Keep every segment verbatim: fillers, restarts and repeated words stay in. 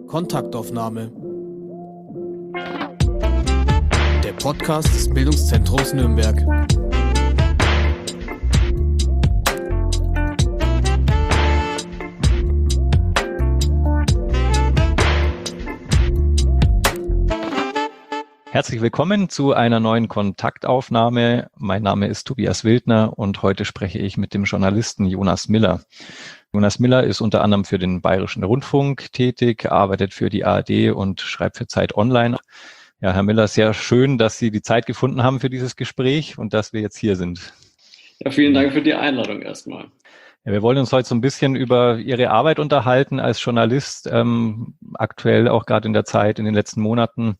Kontaktaufnahme. Der Podcast des Bildungszentrums Nürnberg. Herzlich willkommen zu einer neuen Kontaktaufnahme. Mein Name ist Tobias Wildner und heute spreche ich mit dem Journalisten Jonas Miller. Jonas Miller ist unter anderem für den Bayerischen Rundfunk tätig, arbeitet für die A R D und schreibt für Zeit Online. Ja, Herr Miller, sehr schön, dass Sie die Zeit gefunden haben für dieses Gespräch und dass wir jetzt hier sind. Ja, vielen Dank für die Einladung erstmal. Ja, wir wollen uns heute so ein bisschen über Ihre Arbeit unterhalten als Journalist, ähm, aktuell auch gerade in der Zeit, in den letzten Monaten.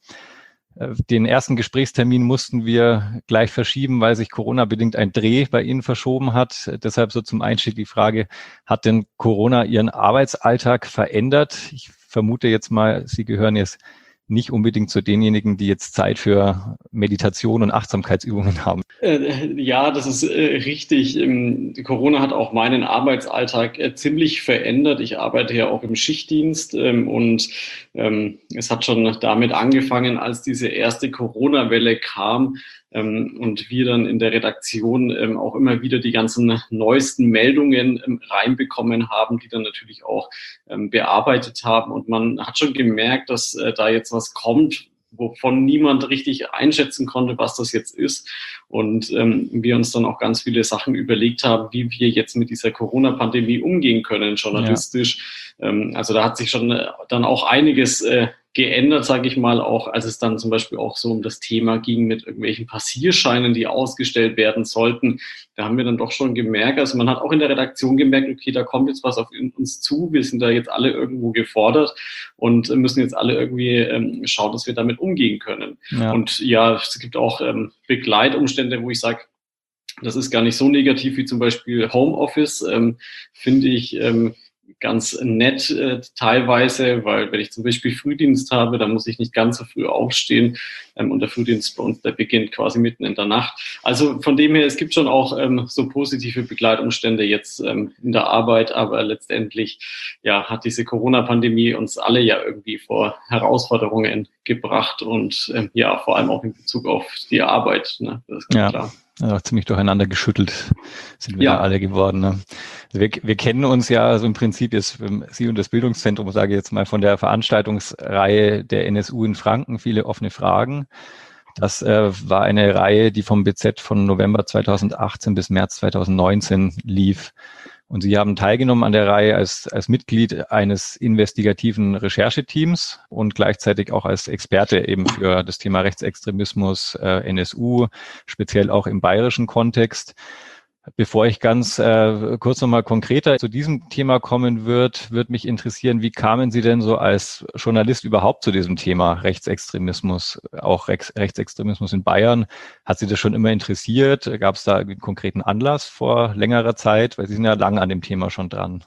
Den ersten Gesprächstermin mussten wir gleich verschieben, weil sich Corona-bedingt ein Dreh bei Ihnen verschoben hat. Deshalb so zum Einstieg die Frage, hat denn Corona Ihren Arbeitsalltag verändert? Ich vermute jetzt mal, Sie gehören jetzt nicht unbedingt zu denjenigen, die jetzt Zeit für Meditation und Achtsamkeitsübungen haben. Äh, ja, das ist äh, richtig. Ähm, Corona hat auch meinen Arbeitsalltag äh, ziemlich verändert. Ich arbeite ja auch im Schichtdienst ähm, und ähm, es hat schon damit angefangen, als diese erste Corona-Welle kam ähm, und wir dann in der Redaktion ähm, auch immer wieder die ganzen neuesten Meldungen ähm, reinbekommen haben, die dann natürlich auch ähm, bearbeitet haben. Und man hat schon gemerkt, dass äh, da jetzt was kommt, wovon niemand richtig einschätzen konnte, was das jetzt ist. Und ähm, wir uns dann auch ganz viele Sachen überlegt haben, wie wir jetzt mit dieser Corona-Pandemie umgehen können, journalistisch. Ja. Ähm, also da hat sich schon äh, dann auch einiges äh, geändert, sage ich mal, auch als es dann zum Beispiel auch so um das Thema ging mit irgendwelchen Passierscheinen, die ausgestellt werden sollten. Da haben wir dann doch schon gemerkt, also man hat auch in der Redaktion gemerkt, okay, da kommt jetzt was auf uns zu, wir sind da jetzt alle irgendwo gefordert und müssen jetzt alle irgendwie ähm, schauen, dass wir damit umgehen können. Ja. Und ja, es gibt auch ähm, Begleitumstände, wo ich sage, das ist gar nicht so negativ wie zum Beispiel Homeoffice, ähm, finde ich ähm, ganz nett äh, teilweise, weil wenn ich zum Beispiel Frühdienst habe, dann muss ich nicht ganz so früh aufstehen ähm, und der Frühdienst bei uns, der beginnt quasi mitten in der Nacht. Also von dem her, es gibt schon auch ähm, so positive Begleitumstände jetzt ähm, in der Arbeit, aber letztendlich ja hat diese Corona-Pandemie uns alle ja irgendwie vor Herausforderungen gebracht und ähm, ja vor allem auch in Bezug auf die Arbeit, ne? Das ist ganz ja. klar. Ja, ziemlich durcheinander geschüttelt sind wir ja alle geworden. Ne? Also wir, wir kennen uns ja, also im Prinzip ist Sie und das Bildungszentrum, sage ich jetzt mal, von der Veranstaltungsreihe der N S U in Franken, viele offene Fragen. Das äh, war eine Reihe, die vom B Z von November zweitausendachtzehn bis März zweitausendneunzehn lief. Und Sie haben teilgenommen an der Reihe als, als Mitglied eines investigativen Rechercheteams und gleichzeitig auch als Experte eben für das Thema Rechtsextremismus, äh, N S U, speziell auch im bayerischen Kontext. Bevor ich ganz äh, kurz nochmal konkreter zu diesem Thema kommen wird, würde mich interessieren, wie kamen Sie denn so als Journalist überhaupt zu diesem Thema Rechtsextremismus, auch Rex- Rechtsextremismus in Bayern? Hat Sie das schon immer interessiert? Gab es da einen konkreten Anlass vor längerer Zeit? Weil Sie sind ja lange an dem Thema schon dran.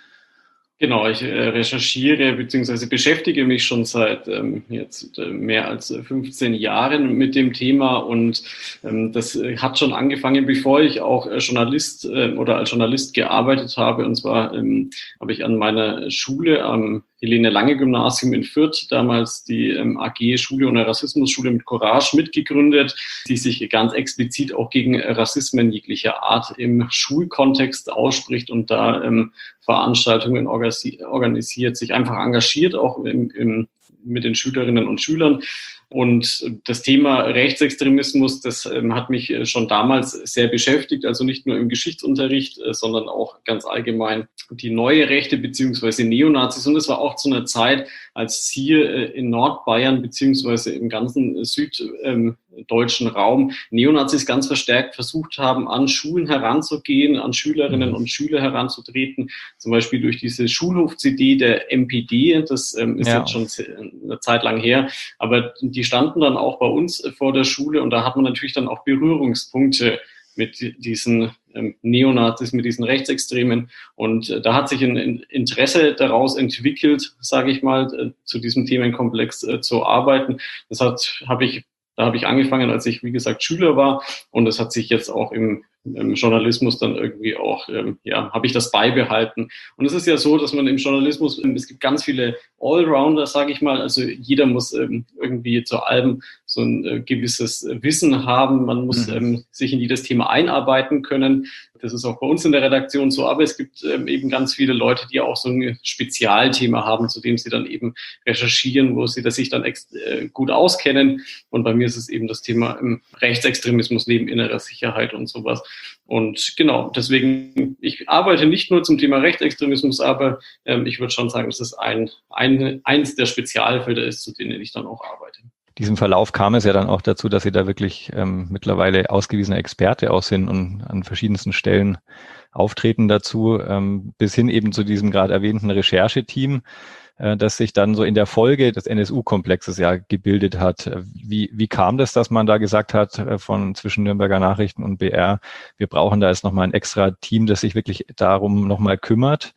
Genau, ich äh, recherchiere bzw. beschäftige mich schon seit ähm, jetzt äh, mehr als fünfzehn Jahren mit dem Thema und ähm, das äh, hat schon angefangen, bevor ich auch äh, Journalist äh, oder als Journalist gearbeitet habe. Und zwar ähm, habe ich an meiner Schule am Helene-Lange-Gymnasium in Fürth damals die ähm, A G Schule und Rassismusschule mit Courage mitgegründet, die sich ganz explizit auch gegen Rassismen jeglicher Art im Schulkontext ausspricht und da ähm, Veranstaltungen organisiert, sich einfach engagiert, auch im, im, mit den Schülerinnen und Schülern. Und das Thema Rechtsextremismus, das ähm, hat mich schon damals sehr beschäftigt, also nicht nur im Geschichtsunterricht, äh, sondern auch ganz allgemein die neue Rechte beziehungsweise Neonazis. Und es war auch zu einer Zeit, als hier äh, in Nordbayern beziehungsweise im ganzen süddeutschen ähm, Raum Neonazis ganz verstärkt versucht haben, an Schulen heranzugehen, an Schülerinnen und Schüler heranzutreten, zum Beispiel durch diese Schulhof-C D der M P D, das ähm, ist ja jetzt schon eine Zeit lang her, aber die standen dann auch bei uns vor der Schule und da hat man natürlich dann auch Berührungspunkte mit diesen ähm, Neonazis, mit diesen Rechtsextremen. Und äh, da hat sich ein, ein Interesse daraus entwickelt, sage ich mal, äh, zu diesem Themenkomplex äh, zu arbeiten. Das hat, habe ich, da habe ich angefangen, als ich, wie gesagt, Schüler war. Und das hat sich jetzt auch im ähm, Journalismus dann irgendwie auch, ähm, ja, habe ich das beibehalten. Und es ist ja so, dass man im Journalismus, ähm, es gibt ganz viele Allrounder, sage ich mal, also jeder muss ähm, irgendwie zu allem so ein äh, gewisses Wissen haben, man muss mhm. ähm, sich in jedes Thema einarbeiten können. Das ist auch bei uns in der Redaktion so, aber es gibt ähm, eben ganz viele Leute, die auch so ein Spezialthema haben, zu dem sie dann eben recherchieren, wo sie das sich dann ex- äh, gut auskennen. Und bei mir ist es eben das Thema ähm, Rechtsextremismus neben innerer Sicherheit und sowas. Und genau, deswegen, ich arbeite nicht nur zum Thema Rechtsextremismus, aber ähm, ich würde schon sagen, dass es ein, ein, eins der Spezialfelder ist, zu denen ich dann auch arbeite. Diesem Verlauf kam es ja dann auch dazu, dass Sie da wirklich ähm, mittlerweile ausgewiesener Experte auch sind und an verschiedensten Stellen auftreten dazu, ähm, bis hin eben zu diesem gerade erwähnten Rechercheteam, äh, das sich dann so in der Folge des N S U-Komplexes ja gebildet hat. Wie, wie kam das, dass man da gesagt hat, äh, von zwischen Nürnberger Nachrichten und B R, wir brauchen da jetzt nochmal ein extra Team, das sich wirklich darum nochmal kümmert?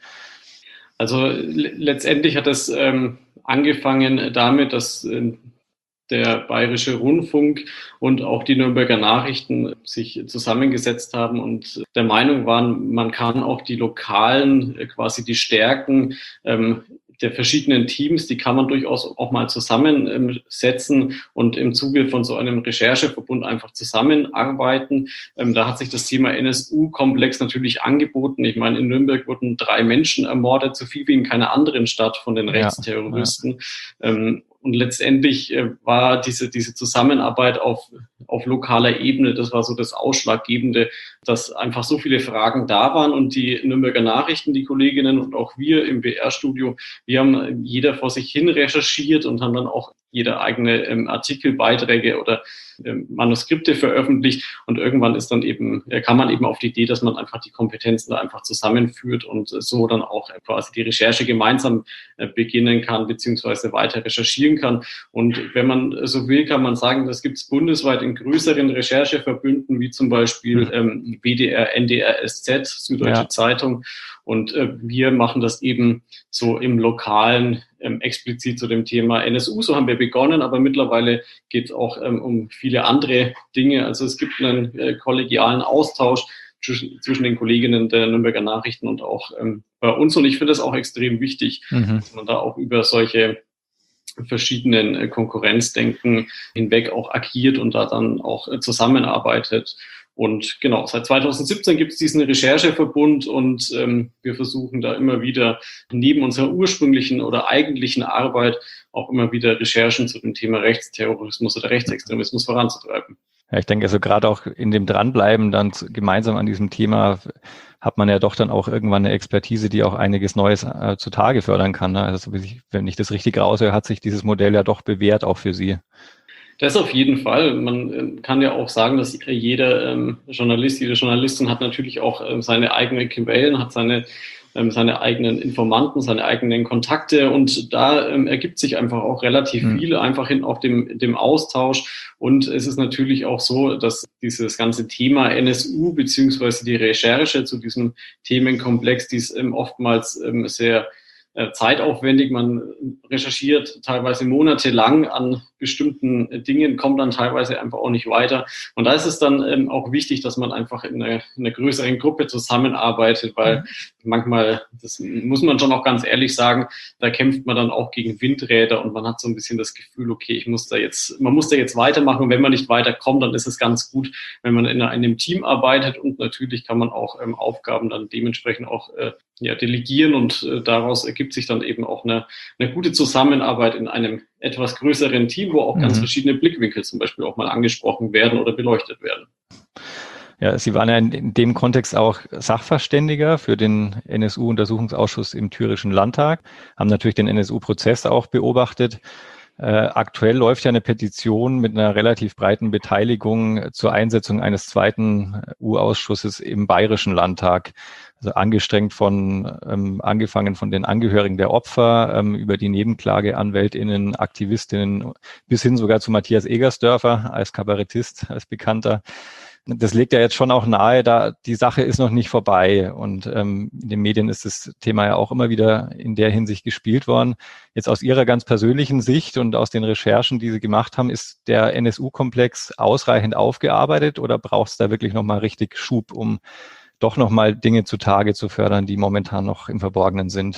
Also l- letztendlich hat das ähm, angefangen damit, dass äh, der Bayerische Rundfunk und auch die Nürnberger Nachrichten sich zusammengesetzt haben und der Meinung waren, man kann auch die lokalen, quasi die Stärken ähm, der verschiedenen Teams, die kann man durchaus auch mal zusammensetzen und im Zuge von so einem Rechercheverbund einfach zusammenarbeiten. Ähm, da hat sich das Thema N S U-Komplex natürlich angeboten. Ich meine, in Nürnberg wurden drei Menschen ermordet, so viel wie in keiner anderen Stadt von den Rechtsterroristen. Ja, ja. Ähm, Und letztendlich äh, war diese, diese Zusammenarbeit auf, auf lokaler Ebene, das war so das Ausschlaggebende, dass einfach so viele Fragen da waren und die Nürnberger Nachrichten, die Kolleginnen und auch wir im B R-Studio, wir haben jeder vor sich hin recherchiert und haben dann auch jeder eigene ähm, Artikel, Beiträge oder ähm, Manuskripte veröffentlicht und irgendwann ist dann eben, äh, kam man eben auf die Idee, dass man einfach die Kompetenzen da einfach zusammenführt und äh, so dann auch äh, quasi die Recherche gemeinsam äh, beginnen kann, beziehungsweise weiter recherchieren kann. Und wenn man so will, kann man sagen, das gibt es bundesweit in größeren Rechercheverbünden, wie zum Beispiel ähm, W D R, N D R, S Z, Süddeutsche ja. Zeitung. Und äh, wir machen das eben so im Lokalen, ähm, explizit zu dem Thema N S U. So haben wir begonnen, aber mittlerweile geht es auch ähm, um viele andere Dinge. Also es gibt einen äh, kollegialen Austausch zwischen, zwischen den Kolleginnen der Nürnberger Nachrichten und auch ähm, bei uns. Und ich finde das auch extrem wichtig, mhm. dass man da auch über solche verschiedenen äh, Konkurrenzdenken hinweg auch agiert und da dann auch äh, zusammenarbeitet. Und genau, seit zweitausendsiebzehn gibt es diesen Rechercheverbund und ähm, wir versuchen da immer wieder neben unserer ursprünglichen oder eigentlichen Arbeit auch immer wieder Recherchen zu dem Thema Rechtsterrorismus oder Rechtsextremismus voranzutreiben. Ja, ich denke, also gerade auch in dem Dranbleiben dann zu, gemeinsam an diesem Thema hat man ja doch dann auch irgendwann eine Expertise, die auch einiges Neues äh, zutage fördern kann. Ne? Also wenn ich das richtig raushöre, hat sich dieses Modell ja doch bewährt, auch für Sie. Das auf jeden Fall. Man kann ja auch sagen, dass jeder ähm, Journalist, jede Journalistin hat natürlich auch ähm, seine eigenen Quellen, hat seine, ähm, seine eigenen Informanten, seine eigenen Kontakte und da ähm, ergibt sich einfach auch relativ mhm. viel, einfach in auch dem, dem Austausch. Und es ist natürlich auch so, dass dieses ganze Thema N S U beziehungsweise die Recherche zu diesem Themenkomplex, die ist ähm, oftmals ähm, sehr zeitaufwendig, man recherchiert teilweise monatelang an bestimmten Dingen, kommt dann teilweise einfach auch nicht weiter. Und da ist es dann ähm, auch wichtig, dass man einfach in einer, in einer größeren Gruppe zusammenarbeitet, weil mhm. manchmal, das muss man schon auch ganz ehrlich sagen, da kämpft man dann auch gegen Windräder und man hat so ein bisschen das Gefühl, okay, ich muss da jetzt, man muss da jetzt weitermachen und wenn man nicht weiterkommt, dann ist es ganz gut, wenn man in einem Team arbeitet und natürlich kann man auch ähm, Aufgaben dann dementsprechend auch äh, ja, delegieren und äh, daraus ergibt sich dann eben auch eine, eine gute Zusammenarbeit in einem etwas größeren Team, wo auch mhm. ganz verschiedene Blickwinkel zum Beispiel auch mal angesprochen werden oder beleuchtet werden. Ja, Sie waren ja in, in dem Kontext auch Sachverständiger für den N S U-Untersuchungsausschuss im Thürischen Landtag, haben natürlich den N S U-Prozess auch beobachtet. Äh, aktuell läuft ja eine Petition mit einer relativ breiten Beteiligung zur Einsetzung eines zweiten U-Ausschusses im Bayerischen Landtag. Also angestrengt von, ähm, angefangen von den Angehörigen der Opfer, ähm, über die Nebenklageanwältinnen, Aktivistinnen, bis hin sogar zu Matthias Egersdörfer als Kabarettist, als Bekannter. das legt ja jetzt schon auch nahe, da die Sache ist noch nicht vorbei. Und ähm, in den Medien ist das Thema ja auch immer wieder in der Hinsicht gespielt worden. Jetzt aus Ihrer ganz persönlichen Sicht und aus den Recherchen, die Sie gemacht haben, ist der N S U-Komplex ausreichend aufgearbeitet oder braucht es da wirklich nochmal richtig Schub, um doch nochmal Dinge zutage zu fördern, die momentan noch im Verborgenen sind?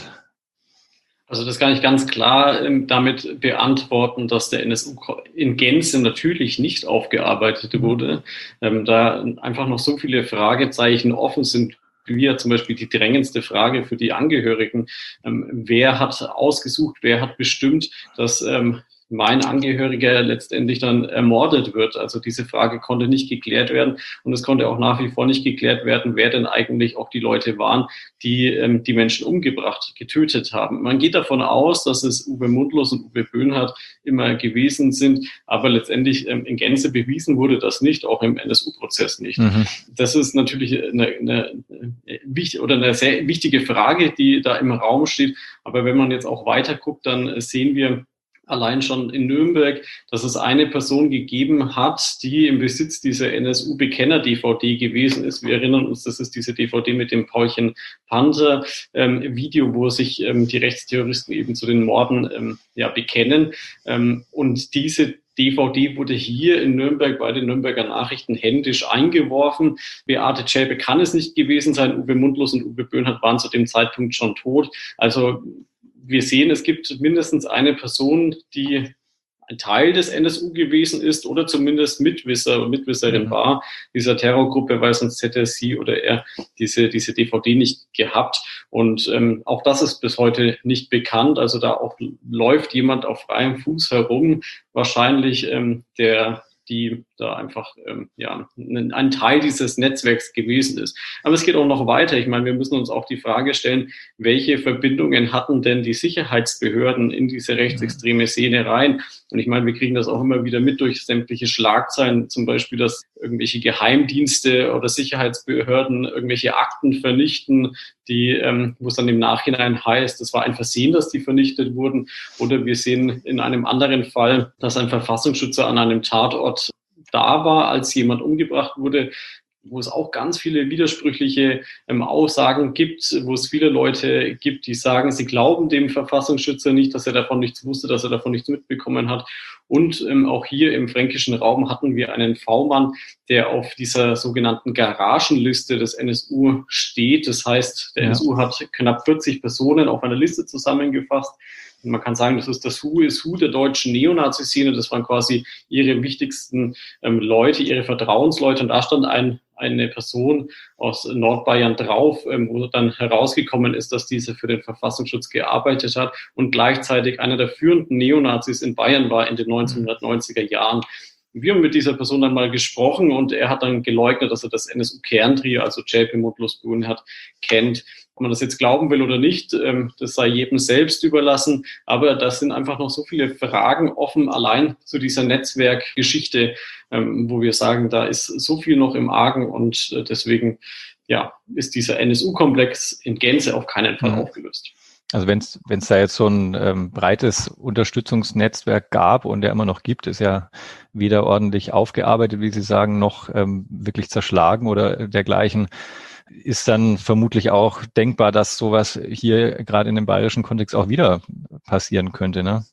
Also das kann ich ganz klar ähm, damit beantworten, dass der N S U in Gänze natürlich nicht aufgearbeitet wurde, ähm, da einfach noch so viele Fragezeichen offen sind, wie ja zum Beispiel die drängendste Frage für die Angehörigen. Ähm, wer hat ausgesucht, wer hat bestimmt, dass ähm, mein Angehöriger letztendlich dann ermordet wird? Also diese Frage konnte nicht geklärt werden und es konnte auch nach wie vor nicht geklärt werden, wer denn eigentlich auch die Leute waren, die ähm, die Menschen umgebracht, getötet haben. Man geht davon aus, dass es Uwe Mundlos und Uwe Böhnhardt immer gewesen sind, aber letztendlich ähm, in Gänze bewiesen wurde das nicht, auch im N S U-Prozess nicht. Mhm. Das ist natürlich eine, eine, eine, oder eine sehr wichtige Frage, die da im Raum steht. Aber wenn man jetzt auch weiter guckt, dann sehen wir allein schon in Nürnberg, dass es eine Person gegeben hat, die im Besitz dieser N S U-Bekenner-D V D gewesen ist. Wir erinnern uns, das ist diese D V D mit dem Paulchen Panther ähm, Video, wo sich ähm, die Rechtsterroristen eben zu den Morden ähm, ja, bekennen. Ähm, und diese D V D wurde hier in Nürnberg bei den Nürnberger Nachrichten händisch eingeworfen. Beate Zschäpe kann es nicht gewesen sein. Uwe Mundlos und Uwe Böhnhardt waren zu dem Zeitpunkt schon tot. Also wir sehen, es gibt mindestens eine Person, die ein Teil des N S U gewesen ist oder zumindest Mitwisser, Mitwisserin war dieser Terrorgruppe, weil sonst hätte sie oder er diese, diese D V D nicht gehabt. Und ähm, auch das ist bis heute nicht bekannt. Also da auch läuft jemand auf freiem Fuß herum, wahrscheinlich ähm, der die da einfach ähm, ja ein Teil dieses Netzwerks gewesen ist. Aber es geht auch noch weiter. Ich meine, wir müssen uns auch die Frage stellen, welche Verbindungen hatten denn die Sicherheitsbehörden in diese rechtsextreme Szene rein? Und ich meine, wir kriegen das auch immer wieder mit durch sämtliche Schlagzeilen, zum Beispiel, dass irgendwelche Geheimdienste oder Sicherheitsbehörden irgendwelche Akten vernichten, die, ähm, wo es dann im Nachhinein heißt, es war ein Versehen, dass die vernichtet wurden. Oder wir sehen in einem anderen Fall, dass ein Verfassungsschützer an einem Tatort da war, als jemand umgebracht wurde, wo es auch ganz viele widersprüchliche ähm, Aussagen gibt, wo es viele Leute gibt, die sagen, sie glauben dem Verfassungsschützer nicht, dass er davon nichts wusste, dass er davon nichts mitbekommen hat. Und ähm, auch hier im fränkischen Raum hatten wir einen V-Mann, der auf dieser sogenannten Garagenliste des N S U steht. Das heißt, der ja. N S U hat knapp vierzig Personen auf einer Liste zusammengefasst. Und man kann sagen, das ist das Who is Who der deutschen Neonazi-Szene. Das waren quasi ihre wichtigsten ähm, Leute, ihre Vertrauensleute. Und da stand ein, eine Person aus Nordbayern drauf, ähm, wo dann herausgekommen ist, dass diese für den Verfassungsschutz gearbeitet hat und gleichzeitig einer der führenden Neonazis in Bayern war in den neunzehnhundertneunziger Jahren. Wir haben mit dieser Person dann mal gesprochen und er hat dann geleugnet, dass er das N S U-Kerntrio, also Zschäpe, Mundlos, Böhnhardt, kennt. Ob man das jetzt glauben will oder nicht, das sei jedem selbst überlassen. Aber da sind einfach noch so viele Fragen offen, allein zu dieser Netzwerkgeschichte, wo wir sagen, da ist so viel noch im Argen und deswegen ja, ist dieser N S U-Komplex in Gänze auf keinen Fall mhm. aufgelöst. Also wenn es wenn es da jetzt so ein ähm, breites Unterstützungsnetzwerk gab und der immer noch gibt, ist ja weder ordentlich aufgearbeitet, wie Sie sagen, noch ähm, wirklich zerschlagen oder dergleichen, ist dann vermutlich auch denkbar, dass sowas hier gerade in dem bayerischen Kontext auch wieder passieren könnte, ne?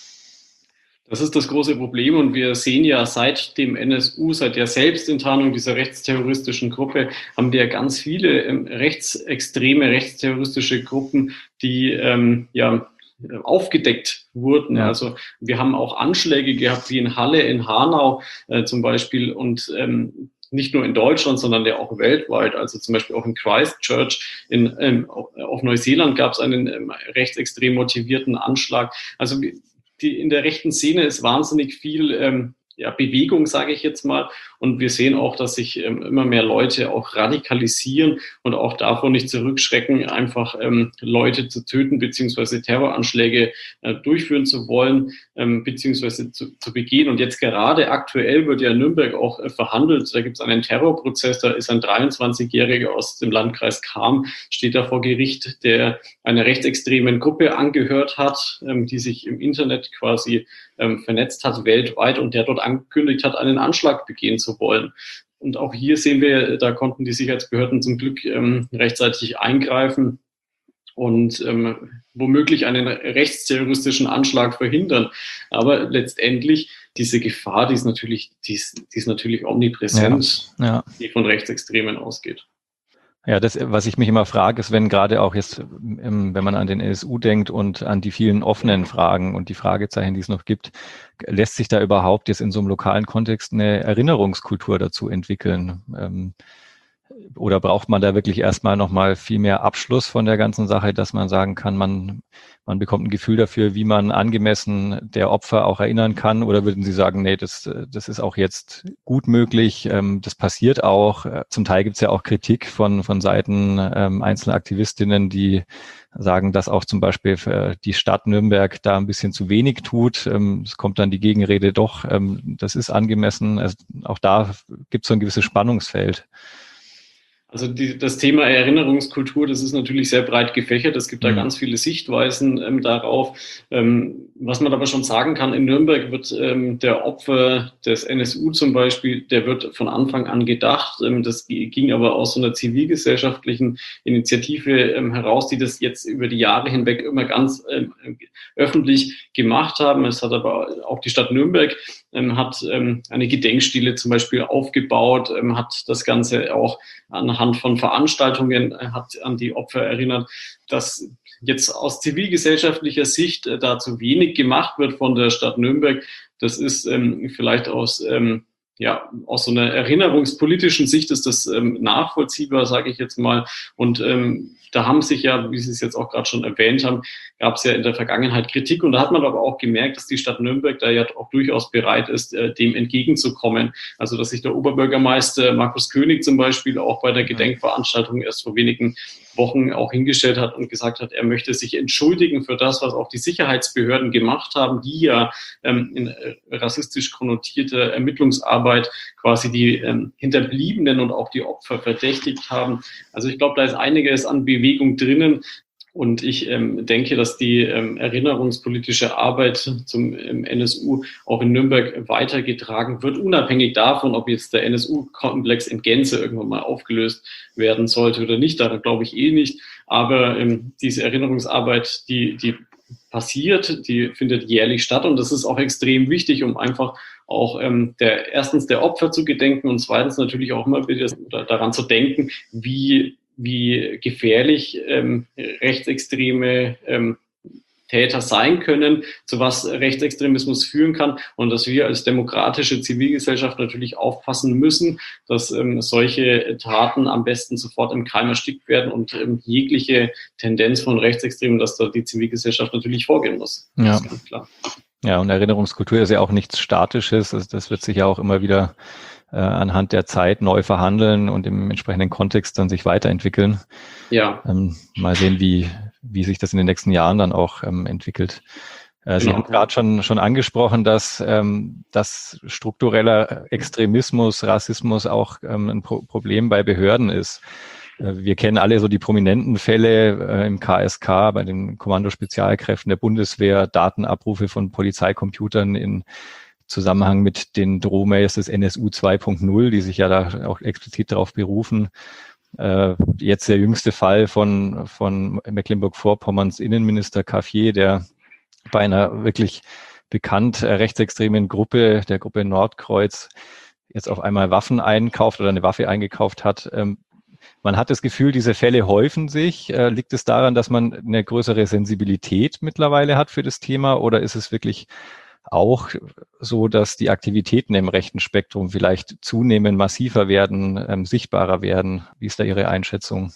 Das ist das große Problem und wir sehen ja seit dem N S U, seit der Selbstenttarnung dieser rechtsterroristischen Gruppe, haben wir ganz viele ähm, rechtsextreme, rechtsterroristische Gruppen, die ähm, ja aufgedeckt wurden. Ja. Also wir haben auch Anschläge gehabt, wie in Halle, in Hanau äh, zum Beispiel und ähm, nicht nur in Deutschland, sondern ja auch weltweit. Also zum Beispiel auch in Christchurch in, ähm, auf Neuseeland gab es einen ähm, rechtsextrem motivierten Anschlag. Also die, in der rechten Szene ist wahnsinnig viel ähm, ja, Bewegung, sage ich jetzt mal. Und wir sehen auch, dass sich ähm, immer mehr Leute auch radikalisieren und auch davon nicht zurückschrecken, einfach ähm, Leute zu töten beziehungsweise Terroranschläge äh, durchführen zu wollen ähm, beziehungsweise zu, zu begehen. Und jetzt gerade aktuell wird ja in Nürnberg auch äh, verhandelt. Da gibt es einen Terrorprozess. Da ist ein dreiundzwanzigjähriger aus dem Landkreis Cham, steht da vor Gericht, der einer rechtsextremen Gruppe angehört hat, ähm, die sich im Internet quasi ähm, vernetzt hat weltweit und der dort angekündigt hat, einen Anschlag begehen zu wollen. Und auch hier sehen wir, da konnten die Sicherheitsbehörden zum Glück ähm, rechtzeitig eingreifen und ähm, womöglich einen rechtsterroristischen Anschlag verhindern. Aber letztendlich diese Gefahr, die ist natürlich, die ist, die ist natürlich omnipräsent, ja, ja. die von Rechtsextremen ausgeht. Ja, das, was ich mich immer frage, ist, wenn gerade auch jetzt, wenn man an den N S U denkt und an die vielen offenen Fragen und die Fragezeichen, die es noch gibt, lässt sich da überhaupt jetzt in so einem lokalen Kontext eine Erinnerungskultur dazu entwickeln? Ähm, Oder braucht man da wirklich erstmal nochmal viel mehr Abschluss von der ganzen Sache, dass man sagen kann, man, man bekommt ein Gefühl dafür, wie man angemessen der Opfer auch erinnern kann? Oder würden Sie sagen, nee, das, das ist auch jetzt gut möglich, das passiert auch. Zum Teil gibt es ja auch Kritik von, von Seiten einzelner Aktivistinnen, die sagen, dass auch zum Beispiel die Stadt Nürnberg da ein bisschen zu wenig tut. Es kommt dann die Gegenrede, doch, das ist angemessen. Also auch da gibt es so ein gewisses Spannungsfeld. Also die, das Thema Erinnerungskultur, das ist natürlich sehr breit gefächert. Es gibt da mhm. ganz viele Sichtweisen ähm, darauf. Ähm, was man aber schon sagen kann, in Nürnberg wird ähm, der Opfer des N S U zum Beispiel, der wird von Anfang an gedacht. Ähm, das ging aber aus so einer zivilgesellschaftlichen Initiative ähm, heraus, die das jetzt über die Jahre hinweg immer ganz ähm, öffentlich gemacht haben. Es hat aber auch die Stadt Nürnberg ähm, hat ähm, eine Gedenkstele zum Beispiel aufgebaut, ähm, hat das Ganze auch anhand von Veranstaltungen äh, hat an die Opfer erinnert, dass jetzt aus zivilgesellschaftlicher Sicht äh, da zu wenig gemacht wird von der Stadt Nürnberg. Das ist ähm, vielleicht aus, ähm, ja, aus so einer erinnerungspolitischen Sicht ist das ähm, nachvollziehbar, sage ich jetzt mal. Und ähm, da haben sich ja, wie Sie es jetzt auch gerade schon erwähnt haben, gab es ja in der Vergangenheit Kritik. Und da hat man aber auch gemerkt, dass die Stadt Nürnberg da ja auch durchaus bereit ist, äh, dem entgegenzukommen. Also dass sich der Oberbürgermeister Markus König zum Beispiel auch bei der Gedenkveranstaltung erst vor wenigen Wochen auch hingestellt hat und gesagt hat, er möchte sich entschuldigen für das, was auch die Sicherheitsbehörden gemacht haben, die ja ähm, in äh, rassistisch konnotierte Ermittlungsarbeit quasi die ähm, Hinterbliebenen und auch die Opfer verdächtigt haben. Also ich glaube, da ist einiges an Bewegung drinnen. Und ich ähm, denke, dass die ähm, erinnerungspolitische Arbeit zum ähm, N S U auch in Nürnberg weitergetragen wird, unabhängig davon, ob jetzt der N S U-Komplex in Gänze irgendwann mal aufgelöst werden sollte oder nicht. Daran glaube ich eh nicht. Aber ähm, diese Erinnerungsarbeit, die, die passiert, die findet jährlich statt. Und das ist auch extrem wichtig, um einfach auch ähm, der erstens der Opfer zu gedenken und zweitens natürlich auch immer wieder daran zu denken, wie wie gefährlich ähm, rechtsextreme ähm, Täter sein können, zu was Rechtsextremismus führen kann und dass wir als demokratische Zivilgesellschaft natürlich aufpassen müssen, dass ähm, solche Taten am besten sofort im Keim erstickt werden und ähm, jegliche Tendenz von Rechtsextremen, dass da die Zivilgesellschaft natürlich vorgehen muss. Ja. Das ist ganz klar. Ja, und Erinnerungskultur ist ja auch nichts Statisches. Also das wird sich ja auch immer wieder äh, anhand der Zeit neu verhandeln und im entsprechenden Kontext dann sich weiterentwickeln. Ja. Ähm, mal sehen, wie wie sich das in den nächsten Jahren dann auch ähm, entwickelt. Äh, Sie genau, haben gerade ja. schon schon angesprochen, dass ähm, dass struktureller Extremismus, Rassismus auch ähm, ein Pro- Problem bei Behörden ist. Wir kennen alle so die prominenten Fälle äh, im K S K, bei den Kommandospezialkräften der Bundeswehr, Datenabrufe von Polizeicomputern in Zusammenhang mit den Drohmails des N S U zwei Punkt null, die sich ja da auch explizit darauf berufen. Äh, jetzt der jüngste Fall von, von Mecklenburg-Vorpommerns Innenminister Cafier, der bei einer wirklich bekannt äh, rechtsextremen Gruppe, der Gruppe Nordkreuz, jetzt auf einmal Waffen einkauft oder eine Waffe eingekauft hat. Ähm, Man hat das Gefühl, diese Fälle häufen sich. Äh, liegt es daran, dass man eine größere Sensibilität mittlerweile hat für das Thema? Oder ist es wirklich auch so, dass die Aktivitäten im rechten Spektrum vielleicht zunehmend massiver werden, ähm, sichtbarer werden? Wie ist da Ihre Einschätzung?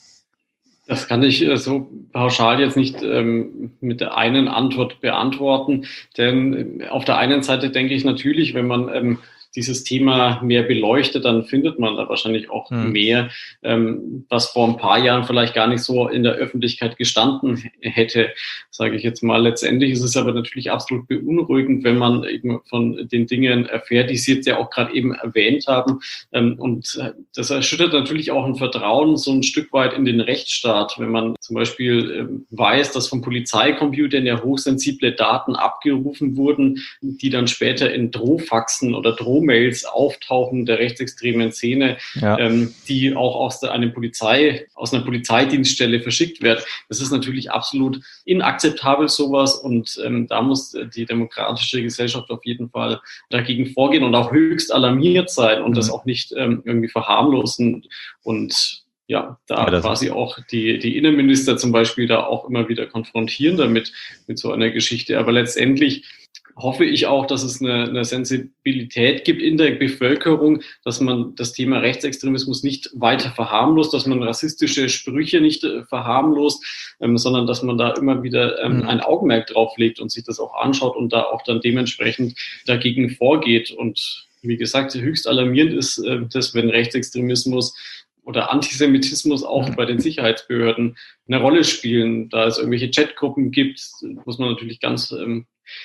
Das kann ich äh, so pauschal jetzt nicht ähm, mit der einen Antwort beantworten. Denn auf der einen Seite denke ich natürlich, wenn man ähm, dieses Thema mehr beleuchtet, dann findet man da wahrscheinlich auch hm. mehr, ähm, was vor ein paar Jahren vielleicht gar nicht so in der Öffentlichkeit gestanden hätte, sage ich jetzt mal. Letztendlich ist es aber natürlich absolut beunruhigend, wenn man eben von den Dingen erfährt, die Sie jetzt ja auch gerade eben erwähnt haben. Ähm, und das erschüttert natürlich auch ein Vertrauen so ein Stück weit in den Rechtsstaat, wenn man zum Beispiel ähm, weiß, dass von Polizeicomputern ja hochsensible Daten abgerufen wurden, die dann später in Drohfaxen oder Droh Drohmails auftauchen der rechtsextremen Szene, ja. ähm, die auch aus der, einer Polizei, aus einer Polizeidienststelle verschickt werden. Das ist natürlich absolut inakzeptabel, sowas, und ähm, da muss die demokratische Gesellschaft auf jeden Fall dagegen vorgehen und auch höchst alarmiert sein und mhm. das auch nicht ähm, irgendwie verharmlosen und ja, da ja, quasi auch die, die Innenminister zum Beispiel da auch immer wieder konfrontieren damit, mit so einer Geschichte. Aber letztendlich hoffe ich auch, dass es eine, eine Sensibilität gibt in der Bevölkerung, dass man das Thema Rechtsextremismus nicht weiter verharmlost, dass man rassistische Sprüche nicht äh, verharmlost, ähm, sondern dass man da immer wieder ähm, ein Augenmerk drauf legt und sich das auch anschaut und da auch dann dementsprechend dagegen vorgeht. Und wie gesagt, höchst alarmierend ist äh, das, wenn Rechtsextremismus oder Antisemitismus auch mhm. bei den Sicherheitsbehörden eine Rolle spielen. Da es irgendwelche Chatgruppen gibt, muss man natürlich ganz, ähm,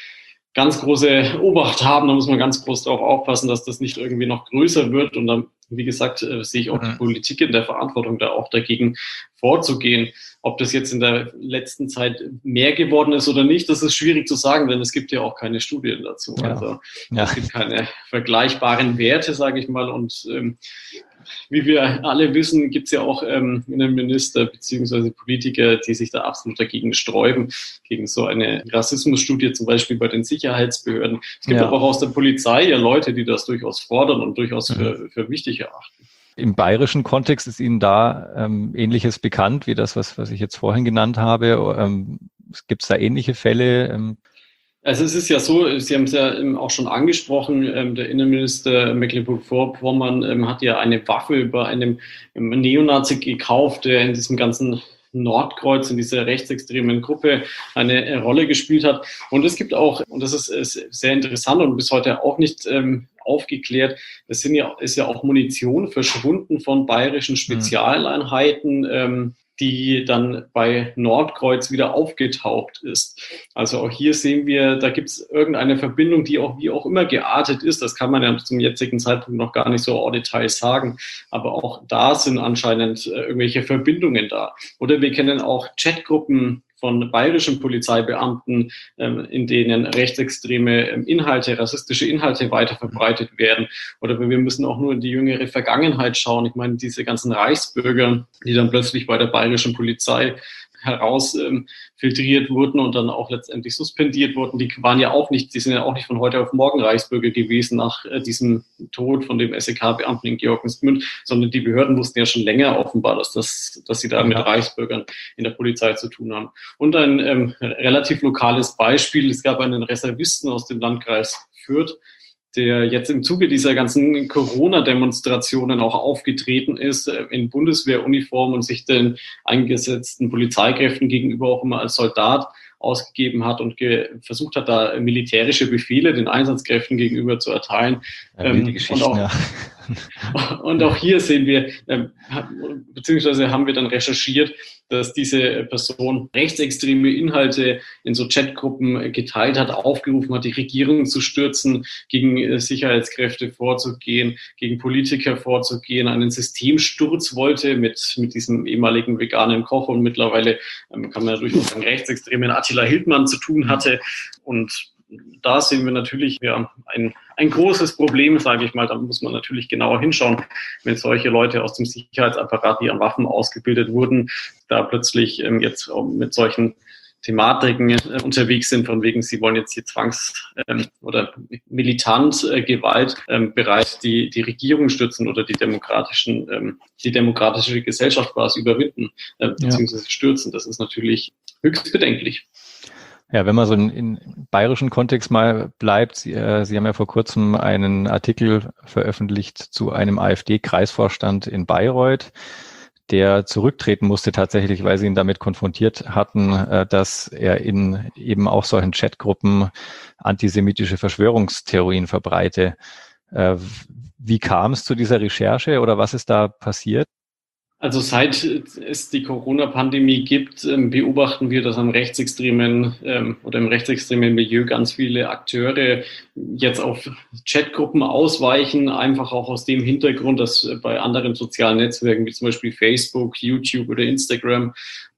ganz große Obacht haben. Da muss man ganz groß darauf aufpassen, dass das nicht irgendwie noch größer wird. Und dann, wie gesagt, äh, sehe ich auch mhm. die Politik in der Verantwortung, da auch dagegen vorzugehen. Ob das jetzt in der letzten Zeit mehr geworden ist oder nicht, das ist schwierig zu sagen, denn es gibt ja auch keine Studien dazu. Ja. Also ja. es gibt keine vergleichbaren Werte, sage ich mal. Und ähm, wie wir alle wissen, gibt es ja auch ähm, Innenminister bzw. Politiker, die sich da absolut dagegen sträuben, gegen so eine Rassismusstudie, zum Beispiel bei den Sicherheitsbehörden. Es gibt ja. aber auch aus der Polizei ja Leute, die das durchaus fordern und durchaus mhm. für, für wichtig erachten. Im bayerischen Kontext ist Ihnen da ähm, Ähnliches bekannt, wie das, was, was ich jetzt vorhin genannt habe? Ähm, gibt es da ähnliche Fälle? Ähm, Also es ist ja so, Sie haben es ja auch schon angesprochen, der Innenminister Mecklenburg-Vorpommern hat ja eine Waffe bei einem Neonazi gekauft, der in diesem ganzen Nordkreuz, in dieser rechtsextremen Gruppe eine Rolle gespielt hat. Und es gibt auch, und das ist, ist sehr interessant und bis heute auch nicht ähm, aufgeklärt, es sind ja, ist ja auch Munition verschwunden von bayerischen Spezialeinheiten, mhm. ähm, die dann bei Nordkreuz wieder aufgetaucht ist. Also auch hier sehen wir, da gibt es irgendeine Verbindung, die auch wie auch immer geartet ist. Das kann man ja zum jetzigen Zeitpunkt noch gar nicht so en Detail sagen. Aber auch da sind anscheinend äh, irgendwelche Verbindungen da. Oder wir kennen auch Chatgruppen von bayerischen Polizeibeamten, ähm, in denen rechtsextreme ähm, Inhalte, rassistische Inhalte weiter verbreitet werden. Oder wir müssen auch nur in die jüngere Vergangenheit schauen. Ich meine, diese ganzen Reichsbürger, die dann plötzlich bei der bayerischen Polizei heraus ähm, filtriert wurden und dann auch letztendlich suspendiert wurden, die waren ja auch nicht, die sind ja auch nicht von heute auf morgen Reichsbürger gewesen nach äh, diesem Tod von dem S E K-Beamten in Georgensgmünd, sondern die Behörden wussten ja schon länger offenbar, dass, das, dass sie da mit Reichsbürgern in der Polizei zu tun haben. Und ein ähm, relativ lokales Beispiel, es gab einen Reservisten aus dem Landkreis Fürth, der jetzt im Zuge dieser ganzen Corona-Demonstrationen auch aufgetreten ist, in Bundeswehruniform und sich den eingesetzten Polizeikräften gegenüber auch immer als Soldat ausgegeben hat und ge- versucht hat, da militärische Befehle den Einsatzkräften gegenüber zu erteilen. Ja, ähm, die und, auch, ja. und auch hier sehen wir, ähm, beziehungsweise haben wir dann recherchiert, dass diese Person rechtsextreme Inhalte in so Chatgruppen geteilt hat, aufgerufen hat, die Regierung zu stürzen, gegen Sicherheitskräfte vorzugehen, gegen Politiker vorzugehen, einen Systemsturz wollte mit, mit diesem ehemaligen veganen Koch und mittlerweile ähm, kann man durchaus sagen, rechtsextremen Attila Hildmann zu tun hatte. Und da sehen wir natürlich ja, ein, ein großes Problem, sage ich mal. Da muss man natürlich genauer hinschauen, wenn solche Leute aus dem Sicherheitsapparat, die an Waffen ausgebildet wurden, da plötzlich ähm, jetzt mit solchen Thematiken äh, unterwegs sind, von wegen, sie wollen jetzt hier zwangs- ähm, oder militant äh, Gewalt ähm, bereit die, die Regierung stützen oder die demokratischen, ähm, die demokratische Gesellschaft quasi überwinden, äh, beziehungsweise stürzen. Das ist natürlich höchst bedenklich. Ja, wenn man so in, in bayerischen Kontext mal bleibt, Sie, äh, Sie haben ja vor kurzem einen Artikel veröffentlicht zu einem AfD-Kreisvorstand in Bayreuth, der zurücktreten musste tatsächlich, weil Sie ihn damit konfrontiert hatten, äh, dass er in eben auch solchen Chatgruppen antisemitische Verschwörungstheorien verbreite. Äh, wie kam es zu dieser Recherche oder was ist da passiert? Also seit es die Corona-Pandemie gibt, beobachten wir, dass am rechtsextremen ähm, oder im rechtsextremen Milieu ganz viele Akteure jetzt auf Chatgruppen ausweichen, einfach auch aus dem Hintergrund, dass bei anderen sozialen Netzwerken wie zum Beispiel Facebook, YouTube oder Instagram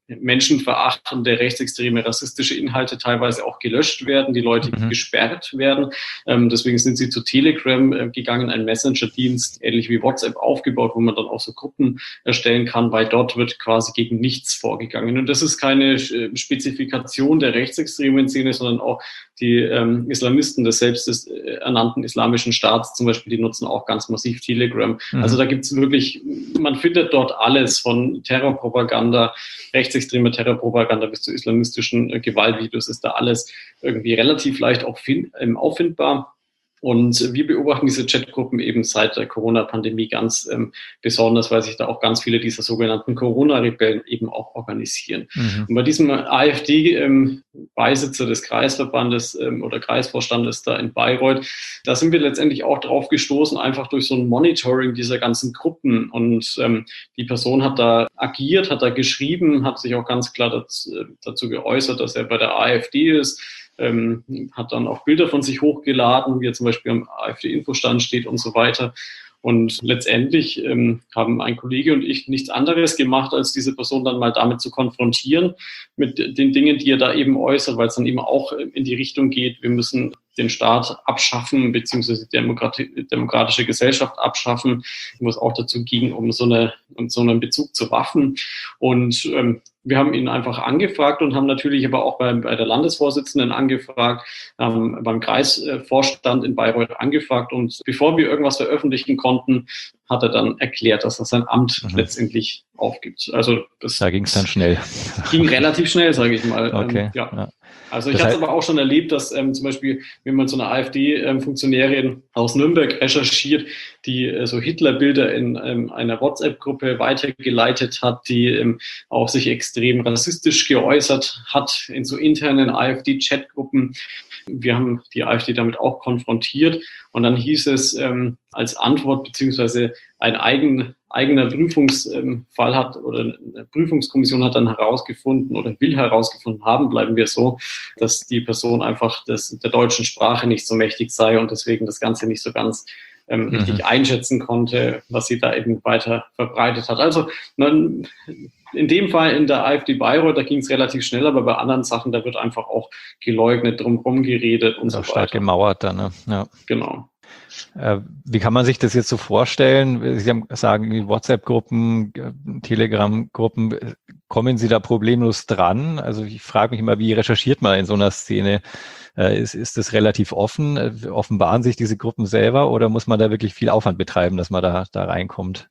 menschenverachtende, rechtsextreme, rassistische Inhalte teilweise auch gelöscht werden, die Leute mhm. gesperrt werden. Ähm, deswegen sind sie zu Telegram äh, gegangen, ein Messenger-Dienst, ähnlich wie WhatsApp aufgebaut, wo man dann auch so Gruppen erstellen kann, weil dort wird quasi gegen nichts vorgegangen. Und das ist keine äh, Spezifikation der rechtsextremen Szene, sondern auch die ähm, Islamisten des selbst des äh, ernannten Islamischen Staats zum Beispiel, die nutzen auch ganz massiv Telegram. Mhm. Also da gibt's wirklich, man findet dort alles von Terrorpropaganda, rechtsextremer Terrorpropaganda bis zu islamistischen äh, Gewaltvideos ist da alles irgendwie relativ leicht auch fin- ähm, auffindbar. Und wir beobachten diese Chatgruppen eben seit der Corona-Pandemie ganz ähm, besonders, weil sich da auch ganz viele dieser sogenannten Corona-Rebellen eben auch organisieren. Mhm. Und bei diesem AfD-Beisitzer ähm, des Kreisverbandes ähm, oder Kreisvorstandes da in Bayreuth, da sind wir letztendlich auch drauf gestoßen, einfach durch so ein Monitoring dieser ganzen Gruppen. Und ähm, die Person hat da agiert, hat da geschrieben, hat sich auch ganz klar dazu, dazu geäußert, dass er bei der AfD ist. Ähm, hat dann auch Bilder von sich hochgeladen, wie er zum Beispiel am AfD-Infostand steht und so weiter. Und letztendlich ähm, haben ein Kollege und ich nichts anderes gemacht, als diese Person dann mal damit zu konfrontieren, mit den Dingen, die er da eben äußert, weil es dann eben auch in die Richtung geht, wir müssen den Staat abschaffen, beziehungsweise die Demokrati- demokratische Gesellschaft abschaffen, wo es auch dazu ging, um so, eine, um so einen Bezug zu Waffen. Und ähm, wir haben ihn einfach angefragt und haben natürlich aber auch bei, bei der Landesvorsitzenden angefragt, ähm, beim Kreisvorstand in Bayreuth angefragt. Und bevor wir irgendwas veröffentlichen konnten, hat er dann erklärt, dass er sein Amt mhm. letztendlich aufgibt. Also das da ging es dann schnell. Ging relativ schnell, sage ich mal. Okay. Ähm, ja. ja. Also ich habe es aber auch schon erlebt, dass ähm, zum Beispiel, wenn man so eine AfD-Funktionärin ähm, aus Nürnberg recherchiert, die äh, so Hitlerbilder in ähm, einer WhatsApp-Gruppe weitergeleitet hat, die ähm, auch sich extrem rassistisch geäußert hat in so internen AfD-Chatgruppen. Wir haben die AfD damit auch konfrontiert und dann hieß es ähm, als Antwort beziehungsweise ein eigen, eigener Prüfungsfall hat oder eine Prüfungskommission hat dann herausgefunden oder will herausgefunden haben, bleiben wir so, dass die Person einfach des, der deutschen Sprache nicht so mächtig sei und deswegen das Ganze nicht so ganz ähm, richtig mhm. einschätzen konnte, was sie da eben weiter verbreitet hat. Also man, in dem Fall in der AfD Bayreuth, da ging es relativ schnell, aber bei anderen Sachen, da wird einfach auch geleugnet, drumherum geredet und so weiter. Stark gemauert dann, ne? Ja. Genau. Äh, wie kann man sich das jetzt so vorstellen? Sie haben sagen, WhatsApp-Gruppen, Telegram-Gruppen, kommen Sie da problemlos dran? Also ich frage mich immer, wie recherchiert man in so einer Szene? Äh, ist, ist das relativ offen? Offenbaren sich diese Gruppen selber oder muss man da wirklich viel Aufwand betreiben, dass man da, da reinkommt?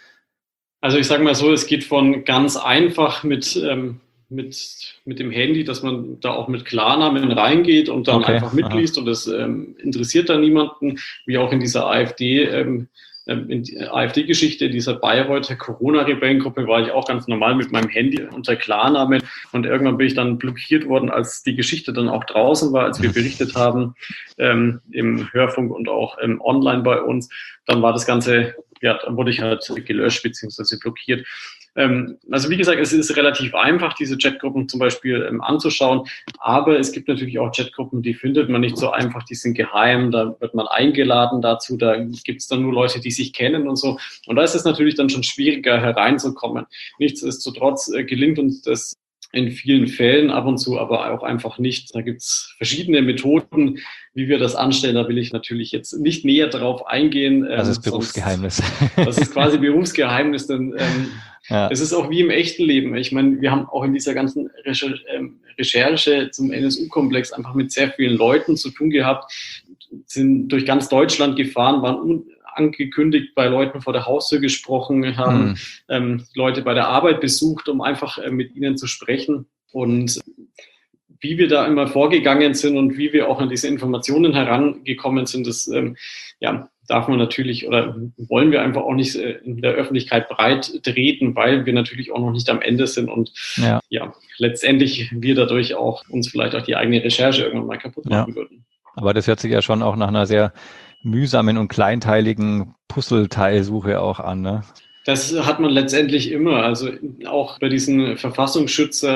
Also ich sage mal so, es geht von ganz einfach mit, ähm, mit, mit dem Handy, dass man da auch mit Klarnamen reingeht und dann okay. einfach mitliest Aha. und das ähm, interessiert dann niemanden, wie auch in dieser AfD, ähm, in die AfD-Geschichte, dieser Bayreuther Corona-Rebellengruppe war ich auch ganz normal mit meinem Handy unter Klarnamen und irgendwann bin ich dann blockiert worden, als die Geschichte dann auch draußen war, als wir berichtet haben ähm, im Hörfunk und auch ähm, online bei uns, dann war das Ganze, ja, dann wurde ich halt gelöscht beziehungsweise blockiert. Ähm, also wie gesagt, es ist relativ einfach, diese Chatgruppen zum Beispiel ähm, anzuschauen, aber es gibt natürlich auch Chatgruppen, die findet man nicht so einfach, die sind geheim, da wird man eingeladen dazu, da gibt es dann nur Leute, die sich kennen und so und da ist es natürlich dann schon schwieriger hereinzukommen. Nichtsdestotrotz äh, gelingt uns das in vielen Fällen ab und zu, aber auch einfach nicht. Da gibt's verschiedene Methoden, wie wir das anstellen. Da will ich natürlich jetzt nicht näher drauf eingehen. Das ist Berufsgeheimnis. Sonst, das ist quasi Berufsgeheimnis, denn ähm, ja. es ist auch wie im echten Leben. Ich meine, wir haben auch in dieser ganzen Recher- ähm, Recherche zum N S U-Komplex einfach mit sehr vielen Leuten zu tun gehabt, sind durch ganz Deutschland gefahren, waren un- angekündigt, bei Leuten vor der Haustür gesprochen, haben hm. ähm, Leute bei der Arbeit besucht, um einfach äh, mit ihnen zu sprechen. Und wie wir da immer vorgegangen sind und wie wir auch an diese Informationen herangekommen sind, das ähm, ja, darf man natürlich oder wollen wir einfach auch nicht äh, in der Öffentlichkeit breit treten, weil wir natürlich auch noch nicht am Ende sind und ja, ja letztendlich wir dadurch auch uns vielleicht auch die eigene Recherche irgendwann mal kaputt machen ja. würden. Aber das hört sich ja schon auch nach einer sehr mühsamen und kleinteiligen Puzzleteilsuche auch an, ne? Das hat man letztendlich immer. Also auch bei diesen Verfassungsschützer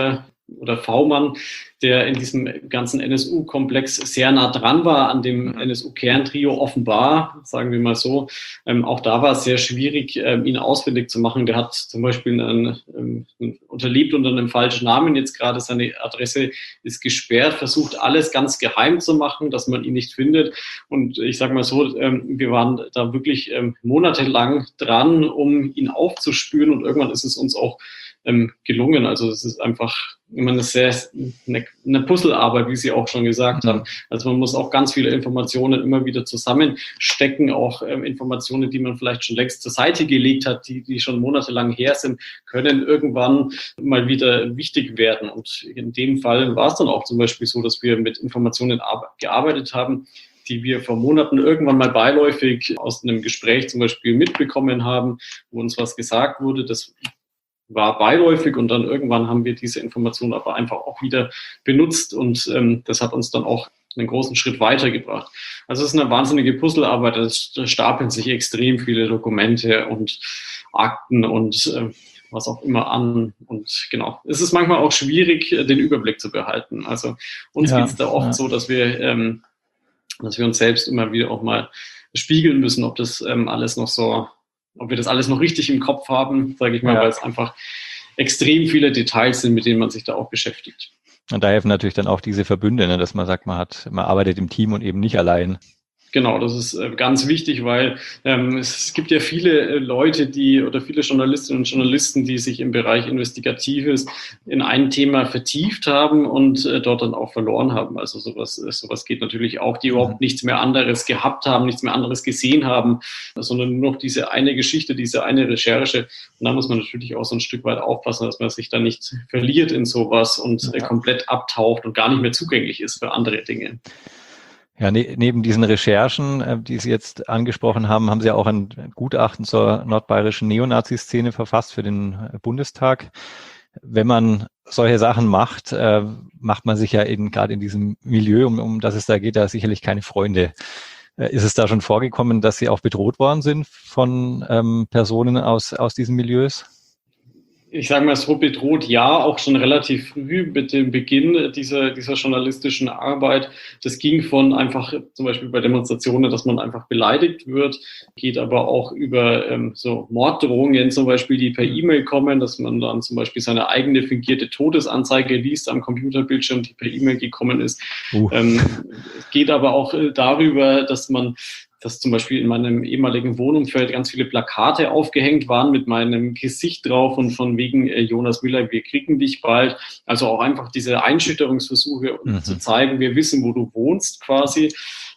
oder V-Mann, der in diesem ganzen N S U-Komplex sehr nah dran war, an dem N S U-Kerntrio offenbar, sagen wir mal so. Ähm, auch da war es sehr schwierig, ähm, ihn ausfindig zu machen. Der hat zum Beispiel einen, ähm, unterlebt unter einem falschen Namen. Jetzt gerade seine Adresse ist gesperrt, versucht alles ganz geheim zu machen, dass man ihn nicht findet. Und ich sage mal so, ähm, wir waren da wirklich ähm, monatelang dran, um ihn aufzuspüren. Und irgendwann ist es uns auch ähm, gelungen. Also es ist einfach immer eine sehr eine, eine Puzzlearbeit, wie Sie auch schon gesagt mhm. haben. Also man muss auch ganz viele Informationen immer wieder zusammenstecken, auch ähm, Informationen, die man vielleicht schon längst zur Seite gelegt hat, die, die schon monatelang her sind, können irgendwann mal wieder wichtig werden. Und in dem Fall war es dann auch zum Beispiel so, dass wir mit Informationen gearbeitet haben, die wir vor Monaten irgendwann mal beiläufig aus einem Gespräch zum Beispiel mitbekommen haben, wo uns was gesagt wurde, das war beiläufig und dann irgendwann haben wir diese Information aber einfach auch wieder benutzt und ähm, das hat uns dann auch einen großen Schritt weitergebracht. Also es ist eine wahnsinnige Puzzlearbeit, da stapeln sich extrem viele Dokumente und Akten und äh, was auch immer an und genau. Es ist manchmal auch schwierig, den Überblick zu behalten. Also uns ja, geht es da oft ja. so, dass wir, ähm, dass wir uns selbst immer wieder auch mal spiegeln müssen, ob das ähm, alles noch so ob wir das alles noch richtig im Kopf haben, sage ich mal, ja. weil es einfach extrem viele Details sind, mit denen man sich da auch beschäftigt. Und da helfen natürlich dann auch diese Verbünde, ne, dass man sagt, man hat, man arbeitet im Team und eben nicht allein. Genau, das ist äh, ganz wichtig, weil ähm, es gibt ja viele äh, Leute, die oder viele Journalistinnen und Journalisten, die sich im Bereich Investigatives in ein Thema vertieft haben und äh, dort dann auch verloren haben. Also sowas, äh, sowas geht natürlich auch, die überhaupt nichts mehr anderes gehabt haben, nichts mehr anderes gesehen haben, sondern nur noch diese eine Geschichte, diese eine Recherche. Und da muss man natürlich auch so ein Stück weit aufpassen, dass man sich da nicht verliert in sowas und äh, komplett abtaucht und gar nicht mehr zugänglich ist für andere Dinge. Ja, ne, neben diesen Recherchen, äh, die Sie jetzt angesprochen haben, haben Sie auch ein Gutachten zur nordbayerischen Neonazi-Szene verfasst für den Bundestag. Wenn man solche Sachen macht, äh, macht man sich ja eben gerade in diesem Milieu, um, um das es da geht, da sicherlich keine Freunde. Äh, ist es da schon vorgekommen, dass Sie auch bedroht worden sind von ähm, Personen aus, aus diesen Milieus? Ich sage mal so, bedroht ja, auch schon relativ früh mit dem Beginn dieser, dieser journalistischen Arbeit. Das ging von einfach zum Beispiel bei Demonstrationen, dass man einfach beleidigt wird, geht aber auch über ähm, so Morddrohungen zum Beispiel, die per E-Mail kommen, dass man dann zum Beispiel seine eigene fingierte Todesanzeige liest am Computerbildschirm, die per E-Mail gekommen ist. Uh. Ähm, geht aber auch äh, darüber, dass man dass zum Beispiel in meinem ehemaligen Wohnumfeld ganz viele Plakate aufgehängt waren mit meinem Gesicht drauf und von wegen äh, Jonas Müller, wir kriegen dich bald. Also auch einfach diese Einschüchterungsversuche mhm. zu zeigen, wir wissen, wo du wohnst quasi.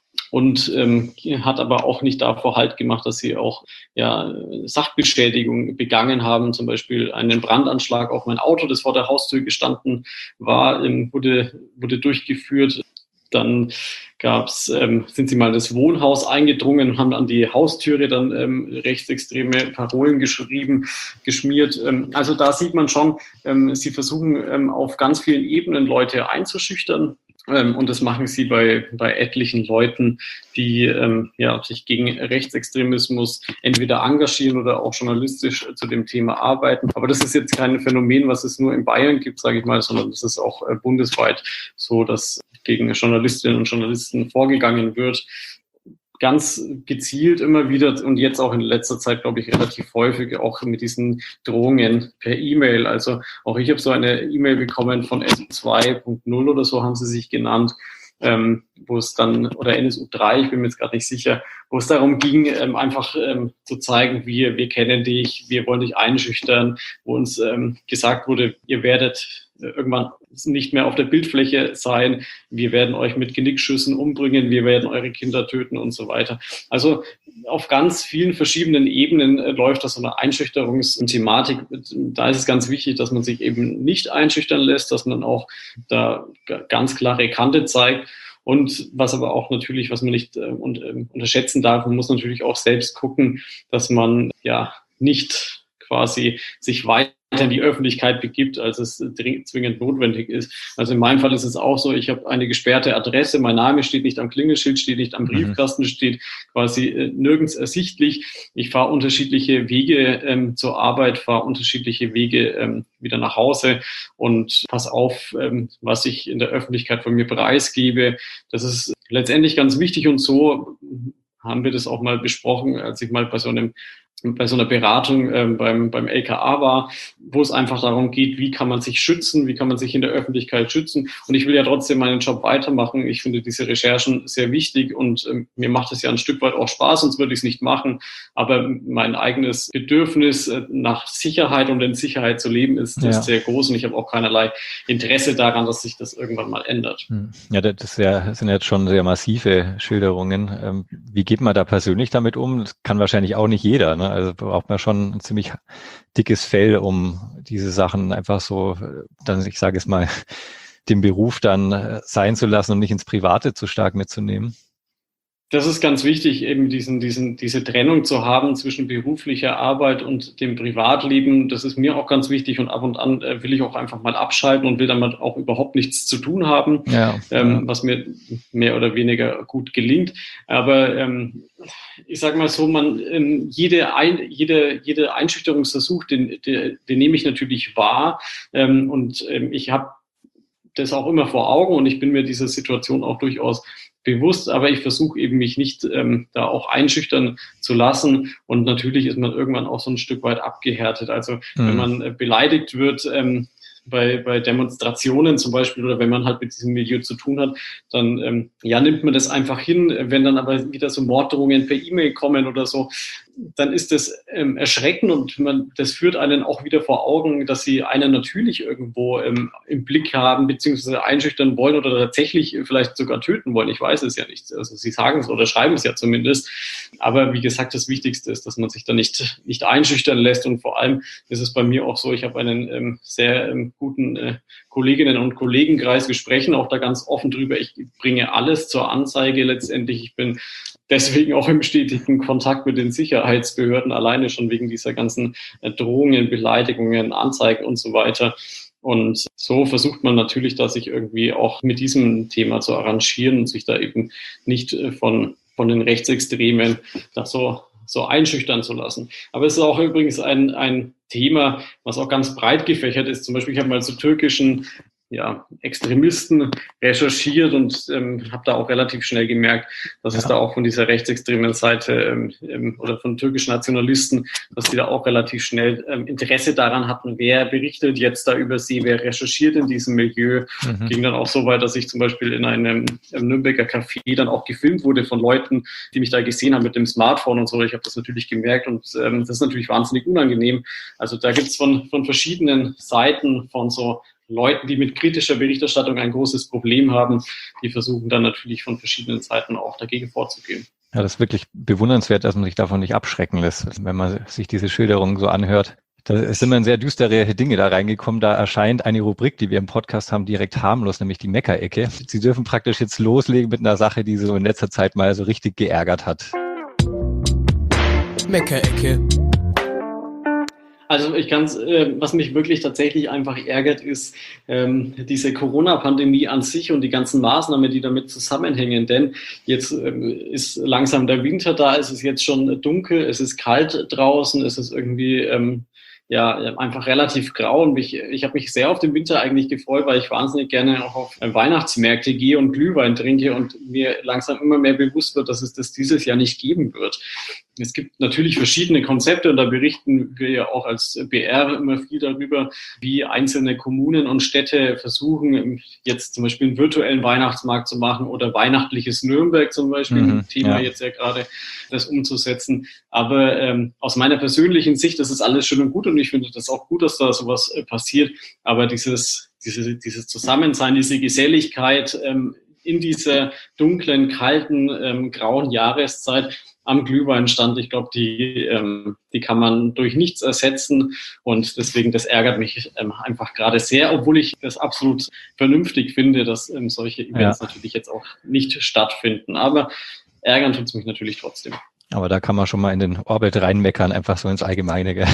Und ähm, hat aber auch nicht davor Halt gemacht, dass sie auch ja, Sachbeschädigung begangen haben, zum Beispiel einen Brandanschlag auf mein Auto, das vor der Haustür gestanden war, ähm, wurde, wurde durchgeführt. Dann gab's, ähm, sind sie mal in das Wohnhaus eingedrungen und haben an die Haustüre dann ähm, rechtsextreme Parolen geschrieben, geschmiert. Ähm, also da sieht man schon, ähm, sie versuchen ähm, auf ganz vielen Ebenen Leute einzuschüchtern. Ähm, und das machen sie bei, bei etlichen Leuten, die ähm, ja, sich gegen Rechtsextremismus entweder engagieren oder auch journalistisch zu dem Thema arbeiten. Aber das ist jetzt kein Phänomen, was es nur in Bayern gibt, sage ich mal, sondern das ist auch äh, bundesweit so, dass gegen Journalistinnen und Journalisten vorgegangen wird. Ganz gezielt immer wieder und jetzt auch in letzter Zeit, glaube ich, relativ häufig auch mit diesen Drohungen per E-Mail. Also auch ich habe so eine E-Mail bekommen von S U zwei Punkt null oder so haben sie sich genannt, ähm, wo es dann, oder N S U drei, ich bin mir jetzt gerade nicht sicher, wo es darum ging, ähm, einfach ähm, zu zeigen, wir, wir kennen dich, wir wollen dich einschüchtern, wo uns ähm, gesagt wurde, ihr werdet irgendwann nicht mehr auf der Bildfläche sein, wir werden euch mit Genickschüssen umbringen, wir werden eure Kinder töten und so weiter. Also auf ganz vielen verschiedenen Ebenen äh, läuft das so eine Einschüchterungsthematik. Da ist es ganz wichtig, dass man sich eben nicht einschüchtern lässt, dass man auch da ganz klare Kante zeigt. Und was aber auch natürlich, was man nicht äh, und, äh, unterschätzen darf, man muss natürlich auch selbst gucken, dass man ja nicht quasi sich weiter in die Öffentlichkeit begibt, als es zwingend notwendig ist. Also in meinem Fall ist es auch so, ich habe eine gesperrte Adresse, mein Name steht nicht am Klingelschild, steht nicht am Briefkasten, steht quasi äh, nirgends ersichtlich. Ich fahre unterschiedliche Wege ähm, zur Arbeit, fahre unterschiedliche Wege ähm, wieder nach Hause und pass auf, ähm, was ich in der Öffentlichkeit von mir preisgebe. Das ist letztendlich ganz wichtig und so haben wir das auch mal besprochen, als ich mal bei so einem bei so einer Beratung ähm, beim, beim L K A war, wo es einfach darum geht, wie kann man sich schützen, wie kann man sich in der Öffentlichkeit schützen. Und ich will ja trotzdem meinen Job weitermachen. Ich finde diese Recherchen sehr wichtig und ähm, mir macht es ja ein Stück weit auch Spaß, sonst würde ich es nicht machen. Aber mein eigenes Bedürfnis äh, nach Sicherheit und in Sicherheit zu leben ist, ja. ist sehr groß und ich habe auch keinerlei Interesse daran, dass sich das irgendwann mal ändert. Ja, das, ist ja, das sind jetzt schon sehr massive Schilderungen. Ähm, wie geht man da persönlich damit um? Das kann wahrscheinlich auch nicht jeder, ne? Also braucht man schon ein ziemlich dickes Fell, um diese Sachen einfach so, dann, ich sage es mal, den Beruf dann sein zu lassen und nicht ins Private zu stark mitzunehmen. Das ist ganz wichtig, eben diesen, diesen, diese Trennung zu haben zwischen beruflicher Arbeit und dem Privatleben. Das ist mir auch ganz wichtig und ab und an äh, will ich auch einfach mal abschalten und will dann mal auch überhaupt nichts zu tun haben, ja, ähm, ja. was mir mehr oder weniger gut gelingt. Aber ähm, ich sage mal so, man ähm, jede, ein, jede, jede Einschüchterungsversuch, den, den, den nehme ich natürlich wahr ähm, und ähm, ich habe das auch immer vor Augen und ich bin mir dieser Situation auch durchaus bewusst, aber ich versuche eben mich nicht ähm, da auch einschüchtern zu lassen und natürlich ist man irgendwann auch so ein Stück weit abgehärtet. Also mhm. wenn man äh, beleidigt wird ähm, bei, bei Demonstrationen zum Beispiel oder wenn man halt mit diesem Milieu zu tun hat, dann ähm, ja nimmt man das einfach hin. Wenn dann aber wieder so Morddrohungen per E-Mail kommen oder so, dann ist das ähm, erschreckend und man, das führt einen auch wieder vor Augen, dass sie einen natürlich irgendwo ähm, im Blick haben, beziehungsweise einschüchtern wollen oder tatsächlich vielleicht sogar töten wollen. Ich weiß es ja nicht. Also sie sagen es oder schreiben es ja zumindest. Aber wie gesagt, das Wichtigste ist, dass man sich da nicht, nicht einschüchtern lässt und vor allem ist es bei mir auch so, ich habe einen ähm, sehr ähm, guten äh, Kolleginnen- und Kollegenkreis. Wir sprechen auch da ganz offen drüber. Ich bringe alles zur Anzeige letztendlich. Ich bin deswegen auch im stetigen Kontakt mit den Sicherheitsbehörden, alleine schon wegen dieser ganzen Drohungen, Beleidigungen, Anzeigen und so weiter. Und so versucht man natürlich, da sich irgendwie auch mit diesem Thema zu arrangieren und sich da eben nicht von, von den Rechtsextremen da so, so einschüchtern zu lassen. Aber es ist auch übrigens ein, ein Thema, was auch ganz breit gefächert ist. Zum Beispiel, ich habe mal zu türkischen ja, Extremisten recherchiert und ähm, habe da auch relativ schnell gemerkt, dass ja. es da auch von dieser rechtsextremen Seite ähm, oder von türkischen Nationalisten, dass die da auch relativ schnell ähm, Interesse daran hatten, wer berichtet jetzt da über sie, wer recherchiert in diesem Milieu. Mhm. Ging dann auch so weit, dass ich zum Beispiel in einem, einem Nürnberger Café dann auch gefilmt wurde von Leuten, die mich da gesehen haben mit dem Smartphone und so. Ich habe das natürlich gemerkt und ähm, das ist natürlich wahnsinnig unangenehm. Also da gibt es von, von verschiedenen Seiten von so Leuten, die mit kritischer Berichterstattung ein großes Problem haben, die versuchen dann natürlich von verschiedenen Seiten auch dagegen vorzugehen. Ja, das ist wirklich bewundernswert, dass man sich davon nicht abschrecken lässt, wenn man sich diese Schilderungen so anhört. Da sind wir in sehr düstere Dinge da reingekommen. Da erscheint eine Rubrik, die wir im Podcast haben, direkt harmlos, nämlich die Meckerecke. Sie dürfen praktisch jetzt loslegen mit einer Sache, die Sie so in letzter Zeit mal so richtig geärgert hat. Meckerecke. Also ich kann es, äh, was mich wirklich tatsächlich einfach ärgert, ist ähm, diese Corona-Pandemie an sich und die ganzen Maßnahmen, die damit zusammenhängen. Denn jetzt ähm, ist langsam der Winter da, es ist jetzt schon dunkel, es ist kalt draußen, es ist irgendwie ähm, ja einfach relativ grau und mich, ich habe mich sehr auf den Winter eigentlich gefreut, weil ich wahnsinnig gerne auch auf Weihnachtsmärkte gehe und Glühwein trinke und mir langsam immer mehr bewusst wird, dass es das dieses Jahr nicht geben wird. Es gibt natürlich verschiedene Konzepte und da berichten wir ja auch als B R immer viel darüber, wie einzelne Kommunen und Städte versuchen, jetzt zum Beispiel einen virtuellen Weihnachtsmarkt zu machen oder weihnachtliches Nürnberg zum Beispiel, mhm, ein Thema ja. jetzt ja gerade, das umzusetzen. Aber ähm, aus meiner persönlichen Sicht, das ist alles schön und gut und ich finde das auch gut, dass da sowas äh, passiert. Aber dieses, diese, dieses Zusammensein, diese Geselligkeit ähm, in dieser dunklen, kalten, ähm, grauen Jahreszeit am Glühweinstand, ich glaube, die, ähm, die kann man durch nichts ersetzen und deswegen, das ärgert mich ähm, einfach gerade sehr, obwohl ich das absolut vernünftig finde, dass ähm, solche Events ja. natürlich jetzt auch nicht stattfinden, aber ärgern tut es mich natürlich trotzdem. Aber da kann man schon mal in den Orbit reinmeckern, einfach so ins Allgemeine. Gell?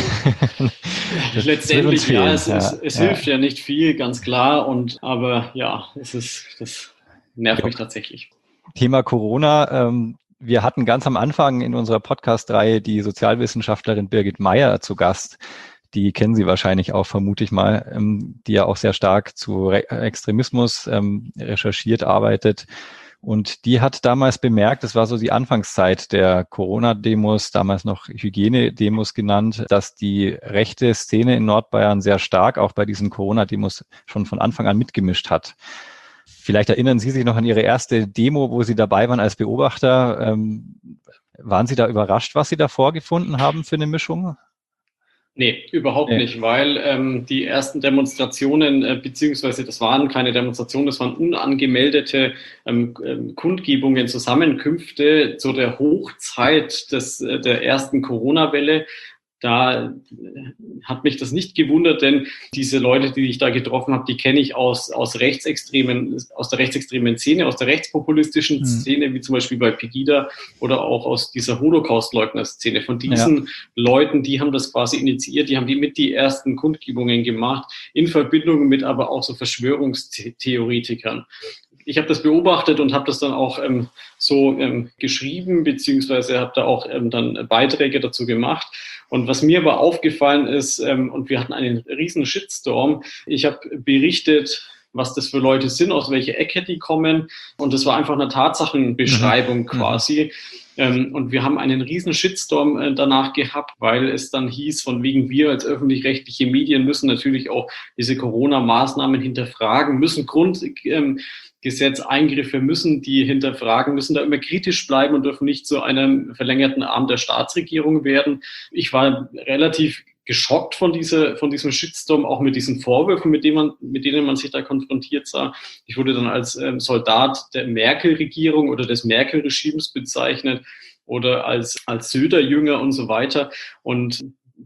Das Letztendlich, ja, es, ja, es, es ja. hilft ja nicht viel, ganz klar. Und aber ja, es ist, das nervt ja. mich tatsächlich. Thema Corona. Ähm, wir hatten ganz am Anfang in unserer Podcast-Reihe die Sozialwissenschaftlerin Birgit Meyer zu Gast. Die kennen Sie wahrscheinlich auch, vermute ich mal, ähm, die ja auch sehr stark zu Re- Extremismus ähm, recherchiert, arbeitet. Und die hat damals bemerkt, das war so die Anfangszeit der Corona-Demos, damals noch Hygienedemos genannt, dass die rechte Szene in Nordbayern sehr stark auch bei diesen Corona-Demos schon von Anfang an mitgemischt hat. Vielleicht erinnern Sie sich noch an Ihre erste Demo, wo Sie dabei waren als Beobachter. Ähm, waren Sie da überrascht, was Sie da vorgefunden haben für eine Mischung? Nee, überhaupt nee. nicht, weil ähm, die ersten Demonstrationen, äh, beziehungsweise das waren keine Demonstrationen, das waren unangemeldete ähm, ähm, Kundgebungen, Zusammenkünfte zu der Hochzeit des, äh, der ersten Corona-Welle. Da hat mich das nicht gewundert, denn diese Leute, die ich da getroffen habe, die kenne ich aus, aus rechtsextremen, aus der rechtsextremen Szene, aus der rechtspopulistischen mhm. Szene, wie zum Beispiel bei Pegida oder auch aus dieser Holocaust-Leugner-Szene. Von diesen ja. Leuten, die haben das quasi initiiert, die haben die mit die ersten Kundgebungen gemacht, in Verbindung mit aber auch so Verschwörungstheoretikern. Ich habe das beobachtet und habe das dann auch ähm, so ähm, geschrieben, beziehungsweise habe da auch ähm, dann Beiträge dazu gemacht. Und was mir aber aufgefallen ist, ähm, und wir hatten einen riesen Shitstorm, ich habe berichtet, was das für Leute sind, aus welcher Ecke die kommen. Und das war einfach eine Tatsachenbeschreibung mhm. quasi. Ähm, und wir haben einen riesen Shitstorm äh, danach gehabt, weil es dann hieß, von wegen wir als öffentlich-rechtliche Medien müssen natürlich auch diese Corona-Maßnahmen hinterfragen, müssen Grund... Ähm, Gesetzeingriffe müssen die hinterfragen, müssen da immer kritisch bleiben und dürfen nicht zu einem verlängerten Arm der Staatsregierung werden. Ich war relativ geschockt von dieser, von diesem Shitstorm, auch mit diesen Vorwürfen, mit denen man, mit denen man sich da konfrontiert sah. Ich wurde dann als ähm, Soldat der Merkel-Regierung oder des Merkel-Regimes bezeichnet oder als, als Söder-Jünger und so weiter. Und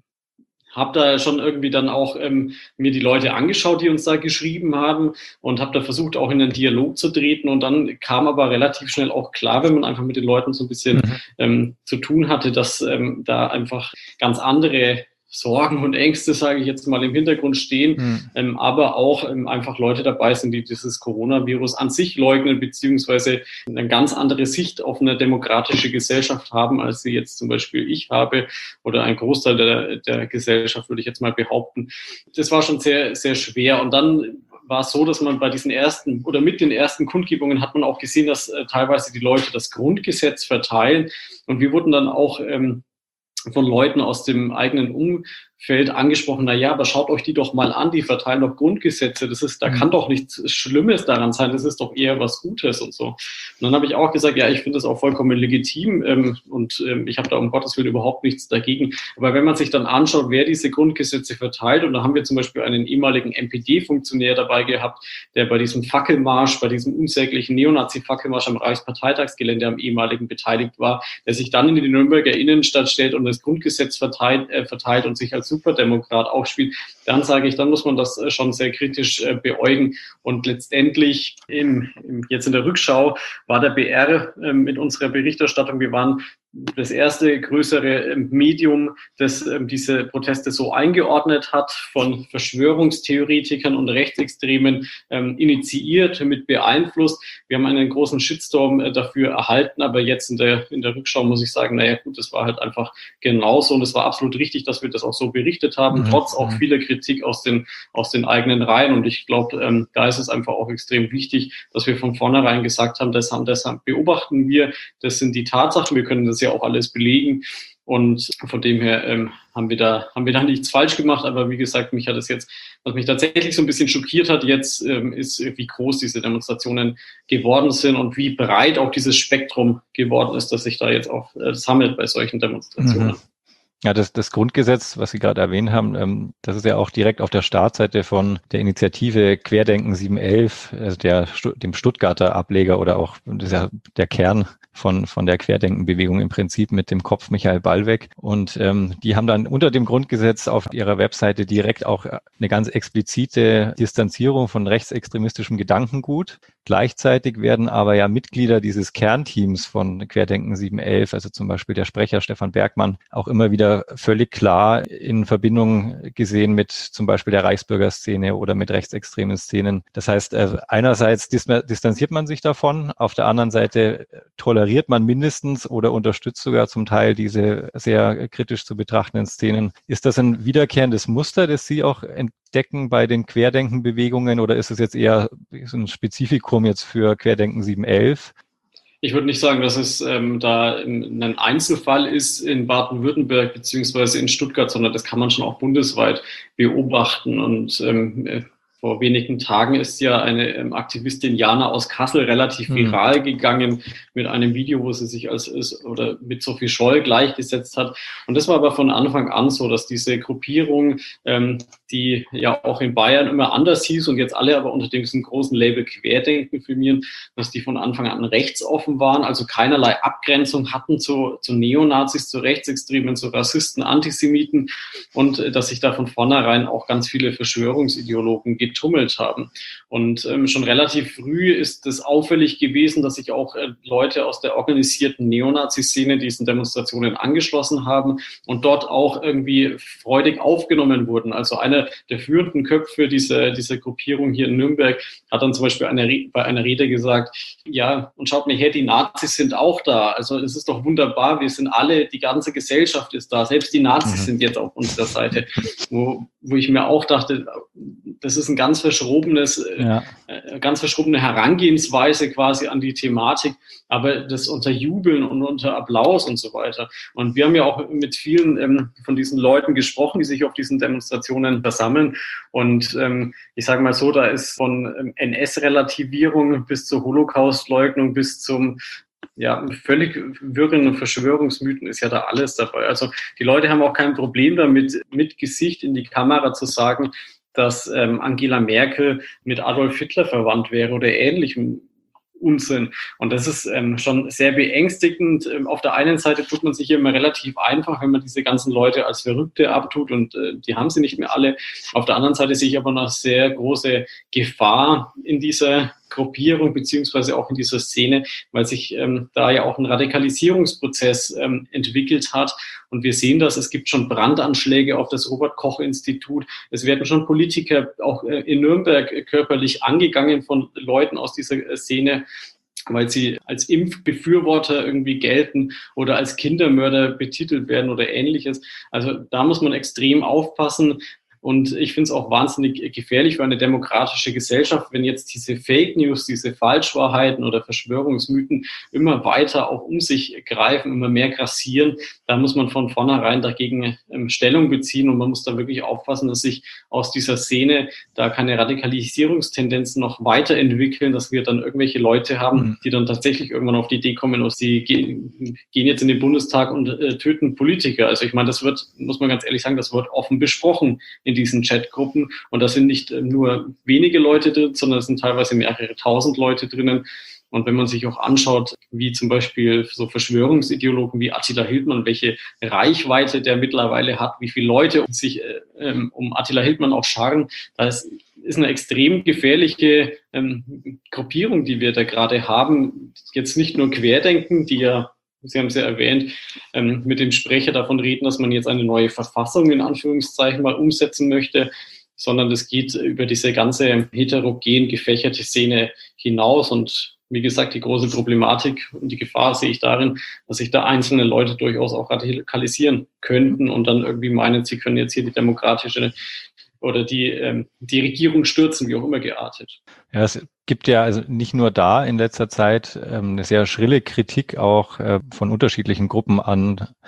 habe da schon irgendwie dann auch ähm, mir die Leute angeschaut, die uns da geschrieben haben und habe da versucht, auch in einen Dialog zu treten. Und dann kam aber relativ schnell auch klar, wenn man einfach mit den Leuten so ein bisschen mhm. ähm, zu tun hatte, dass ähm, da einfach ganz andere Sorgen und Ängste, sage ich jetzt mal, im Hintergrund stehen, mhm. ähm, aber auch ähm, einfach Leute dabei sind, die dieses Coronavirus an sich leugnen, beziehungsweise eine ganz andere Sicht auf eine demokratische Gesellschaft haben, als sie jetzt zum Beispiel ich habe oder ein Großteil der, der Gesellschaft, würde ich jetzt mal behaupten. Das war schon sehr, sehr schwer. Und dann war es so, dass man bei diesen ersten oder mit den ersten Kundgebungen hat man auch gesehen, dass äh, teilweise die Leute das Grundgesetz verteilen. Und wir wurden dann auch ähm, von Leuten aus dem eigenen Umfeld angesprochen, na ja, aber schaut euch die doch mal an, die verteilen doch Grundgesetze, das ist, da kann doch nichts Schlimmes daran sein, das ist doch eher was Gutes und so. Und dann habe ich auch gesagt, ja, ich finde das auch vollkommen legitim ähm, und ähm, ich habe da um Gottes Willen überhaupt nichts dagegen. Aber wenn man sich dann anschaut, wer diese Grundgesetze verteilt, und da haben wir zum Beispiel einen ehemaligen M P D-Funktionär dabei gehabt, der bei diesem Fackelmarsch, bei diesem unsäglichen Neonazi-Fackelmarsch am Reichsparteitagsgelände am ehemaligen beteiligt war, der sich dann in die Nürnberger Innenstadt stellt und das Grundgesetz verteilt, äh, verteilt und sich als Superdemokrat aufspielt, dann sage ich, dann muss man das äh, schon sehr kritisch äh, beäugen. Und letztendlich im, im, jetzt in der Rückschau war der B R äh, mit unserer Berichterstattung, wir waren das erste größere Medium, das äh, diese Proteste so eingeordnet hat, von Verschwörungstheoretikern und Rechtsextremen ähm, initiiert, mit beeinflusst. Wir haben einen großen Shitstorm äh, dafür erhalten, aber jetzt in der, in der Rückschau muss ich sagen, naja gut, das war halt einfach genauso und es war absolut richtig, dass wir das auch so berichtet haben, mhm. trotz auch vieler Kritik aus den, aus den eigenen Reihen. Und ich glaube, ähm, da ist es einfach auch extrem wichtig, dass wir von vornherein gesagt haben, das haben, das beobachten wir, das sind die Tatsachen, wir können das ja auch alles belegen. Und von dem her ähm, haben wir da haben wir da nichts falsch gemacht. Aber wie gesagt, mich hat es jetzt, was mich tatsächlich so ein bisschen schockiert hat, jetzt ähm, ist, wie groß diese Demonstrationen geworden sind und wie breit auch dieses Spektrum geworden ist, das sich da jetzt auch äh, sammelt bei solchen Demonstrationen. Ja, das, das Grundgesetz, was Sie gerade erwähnt haben, ähm, das ist ja auch direkt auf der Startseite von der Initiative Querdenken sieben elf, also der, dem Stuttgarter Ableger oder auch das ist ja der Kern von, von der Querdenkenbewegung im Prinzip mit dem Kopf Michael Ballweg. Und ähm, die haben dann unter dem Grundgesetz auf ihrer Webseite direkt auch eine ganz explizite Distanzierung von rechtsextremistischem Gedankengut. Gleichzeitig werden aber ja Mitglieder dieses Kernteams von Querdenken sieben elf, also zum Beispiel der Sprecher Stefan Bergmann, auch immer wieder völlig klar in Verbindung gesehen mit zum Beispiel der Reichsbürgerszene oder mit rechtsextremen Szenen. Das heißt, einerseits distanziert man sich davon, auf der anderen Seite toleriert man mindestens oder unterstützt sogar zum Teil diese sehr kritisch zu betrachtenden Szenen. Ist das ein wiederkehrendes Muster, das Sie auch entdecken bei den Querdenkenbewegungen oder ist es jetzt eher so ein Spezifikum jetzt für Querdenken sieben elf? Ich würde nicht sagen, dass es ähm, da ein Einzelfall ist in Baden-Württemberg beziehungsweise in Stuttgart, sondern das kann man schon auch bundesweit beobachten. Und ähm, vor wenigen Tagen ist ja eine ähm, Aktivistin Jana aus Kassel relativ viral mhm. gegangen mit einem Video, wo sie sich als, als oder mit Sophie Scholl gleichgesetzt hat. Und das war aber von Anfang an so, dass diese Gruppierung, ähm, die ja auch in Bayern immer anders hieß und jetzt alle aber unter diesem großen Label Querdenken firmieren, dass die von Anfang an rechtsoffen waren, also keinerlei Abgrenzung hatten zu, zu Neonazis, zu Rechtsextremen, zu Rassisten, Antisemiten und äh, dass sich da von vornherein auch ganz viele Verschwörungsideologen getummelt haben. Und ähm, schon relativ früh ist es auffällig gewesen, dass sich auch äh, Leute aus der organisierten Neonazi-Szene diesen Demonstrationen angeschlossen haben und dort auch irgendwie freudig aufgenommen wurden. Also einer der führenden Köpfe dieser, dieser Gruppierung hier in Nürnberg hat dann zum Beispiel eine, bei einer Rede gesagt, ja, und schaut mir her, die Nazis sind auch da. Also es ist doch wunderbar, wir sind alle, die ganze Gesellschaft ist da. Selbst die Nazis mhm. sind jetzt auf unserer Seite. Wo, wo ich mir auch dachte, das ist ein ganz verschrobenes, ja. äh, ganz verschrobene Herangehensweise quasi an die Thematik, aber das unter Jubeln und unter Applaus und so weiter. Und wir haben ja auch mit vielen ähm, von diesen Leuten gesprochen, die sich auf diesen Demonstrationen versammeln. Und ähm, ich sage mal so, da ist von ähm, N S-Relativierung bis zur Holocaust-Leugnung bis zum ja, völlig wirren Verschwörungsmythen ist ja da alles dabei. Also die Leute haben auch kein Problem damit, mit Gesicht in die Kamera zu sagen, dass ähm, Angela Merkel mit Adolf Hitler verwandt wäre oder ähnlichem Unsinn. Und das ist ähm, schon sehr beängstigend. Ähm, auf der einen Seite tut man sich hier immer relativ einfach, wenn man diese ganzen Leute als Verrückte abtut und äh, die haben sie nicht mehr alle. Auf der anderen Seite sehe ich aber noch sehr große Gefahr in dieser Gruppierung beziehungsweise auch in dieser Szene, weil sich ähm, da ja auch ein Radikalisierungsprozess ähm, entwickelt hat. Und wir sehen das, es gibt schon Brandanschläge auf das Robert-Koch-Institut. Es werden schon Politiker auch äh, in Nürnberg körperlich angegangen von Leuten aus dieser Szene, weil sie als Impfbefürworter irgendwie gelten oder als Kindermörder betitelt werden oder ähnliches. Also da muss man extrem aufpassen. Und ich finde es auch wahnsinnig gefährlich für eine demokratische Gesellschaft, wenn jetzt diese Fake News, diese Falschwahrheiten oder Verschwörungsmythen immer weiter auch um sich greifen, immer mehr grassieren. Da muss man von vornherein dagegen ähm, Stellung beziehen und man muss da wirklich aufpassen, dass sich aus dieser Szene da keine Radikalisierungstendenzen noch weiterentwickeln, dass wir dann irgendwelche Leute haben, die dann tatsächlich irgendwann auf die Idee kommen, und sie gehen, gehen jetzt in den Bundestag und äh, töten Politiker. Also ich meine, das wird, muss man ganz ehrlich sagen, das wird offen besprochen in diesen Chatgruppen. Und da sind nicht nur wenige Leute drin, sondern es sind teilweise mehrere tausend Leute drinnen. Und wenn man sich auch anschaut, wie zum Beispiel so Verschwörungsideologen wie Attila Hildmann, welche Reichweite der mittlerweile hat, wie viele Leute sich äh, um Attila Hildmann auch scharen, da ist, ist eine extrem gefährliche ähm, Gruppierung, die wir da gerade haben. Jetzt nicht nur Querdenken, die ja, Sie haben es ja erwähnt, ähm, mit dem Sprecher davon reden, dass man jetzt eine neue Verfassung in Anführungszeichen mal umsetzen möchte, sondern es geht über diese ganze heterogen gefächerte Szene hinaus. Und wie gesagt, die große Problematik und die Gefahr sehe ich darin, dass sich da einzelne Leute durchaus auch radikalisieren könnten und dann irgendwie meinen, sie können jetzt hier die demokratische oder die, ähm, die Regierung stürzen, wie auch immer geartet. Ja, es gibt ja also nicht nur da in letzter Zeit ähm, eine sehr schrille Kritik auch äh, von unterschiedlichen Gruppen an